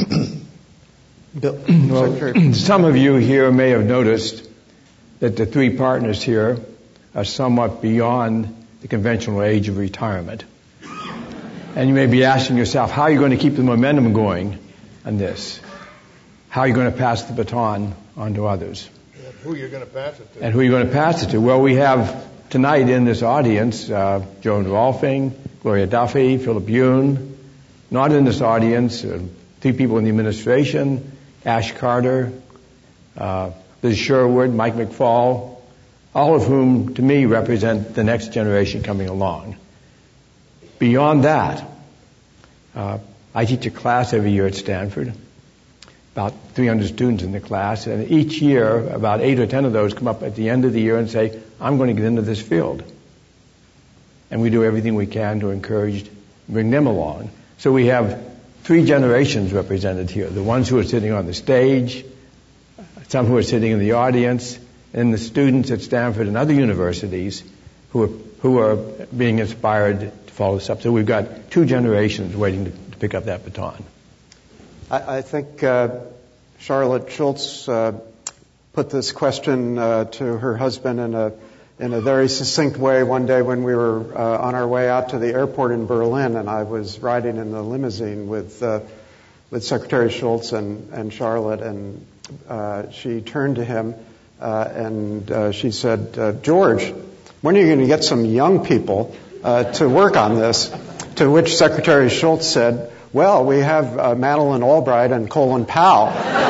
Well, some of you here may have noticed that the 3 partners here are somewhat beyond the conventional age of retirement. And you may be asking yourself, how are you going to keep the momentum going on this? How are you going to pass the baton on to others? And who you're going to pass it to. And who are you going to pass it to? Well, we have tonight in this audience, Joan Rolfing, Gloria Duffy, Philip Yoon. Not in this audience, 3 people in the administration, Ash Carter, Liz Sherwood, Mike McFall, all of whom, to me, represent the next generation coming along. Beyond that, I teach a class every year at Stanford, about 300 students in the class, and each year, about 8 or 10 of those come up at the end of the year and say, I'm going to get into this field. And we do everything we can to encourage, bring them along. So we have 3 generations represented here, the ones who are sitting on the stage, some who are sitting in the audience, and the students at Stanford and other universities who are being inspired to follow this up. So we've got 2 generations waiting to pick up that baton. I think Charlotte Schultz put this question to her husband in a very succinct way one day when we were on our way out to the airport in Berlin, and I was riding in the limousine with Secretary Schultz and Charlotte, and she turned to him and she said, George, when are you going to get some young people to work on this? To which Secretary Schultz said, well, we have Madeleine Albright and Colin Powell.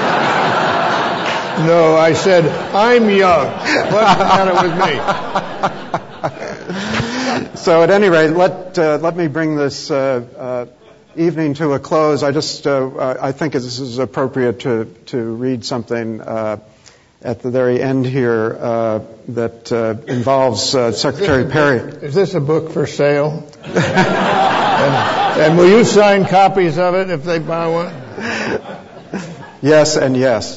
No, I said, I'm young. What's the matter with me? So at any rate, let me bring this evening to a close. I think this is appropriate to read something at the very end here that involves Secretary Perry. Is this a book for sale? And will you sign copies of it if they buy one? Yes and yes.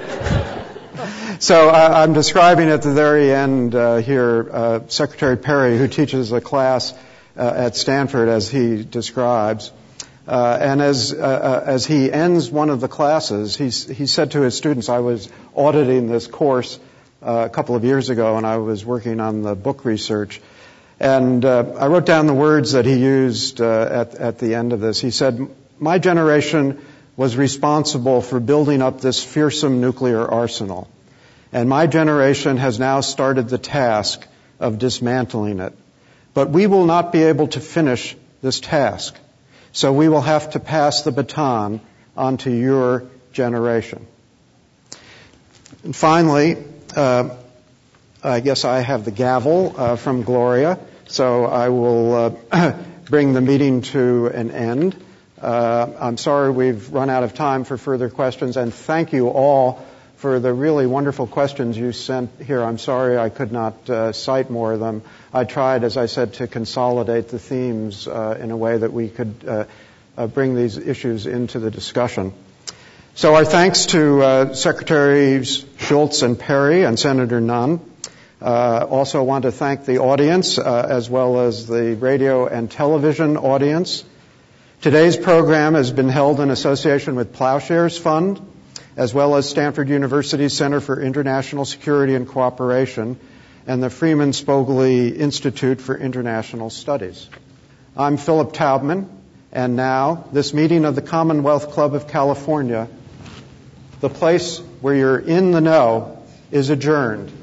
So I'm describing at the very end here Secretary Perry, who teaches a class at Stanford, as he describes. And as he ends one of the classes, he said to his students, I was auditing this course a couple of years ago, and I was working on the book research. And I wrote down the words that he used at the end of this. He said, my generation was responsible for building up this fearsome nuclear arsenal. And my generation has now started the task of dismantling it. But we will not be able to finish this task. So we will have to pass the baton on to your generation. And finally, I guess I have the gavel from Gloria, so I will bring the meeting to an end. I'm sorry we've run out of time for further questions, and thank you all for the really wonderful questions you sent here. I'm sorry I could not cite more of them. I tried, as I said, to consolidate the themes in a way that we could bring these issues into the discussion. So our thanks to Secretaries Schultz and Perry and Senator Nunn. Also want to thank the audience as well as the radio and television audience. Today's program has been held in association with Plowshares Fund, as well as Stanford University's Center for International Security and Cooperation and the Freeman Spogli Institute for International Studies. I'm Philip Taubman, and now this meeting of the Commonwealth Club of California, the place where you're in the know, is adjourned.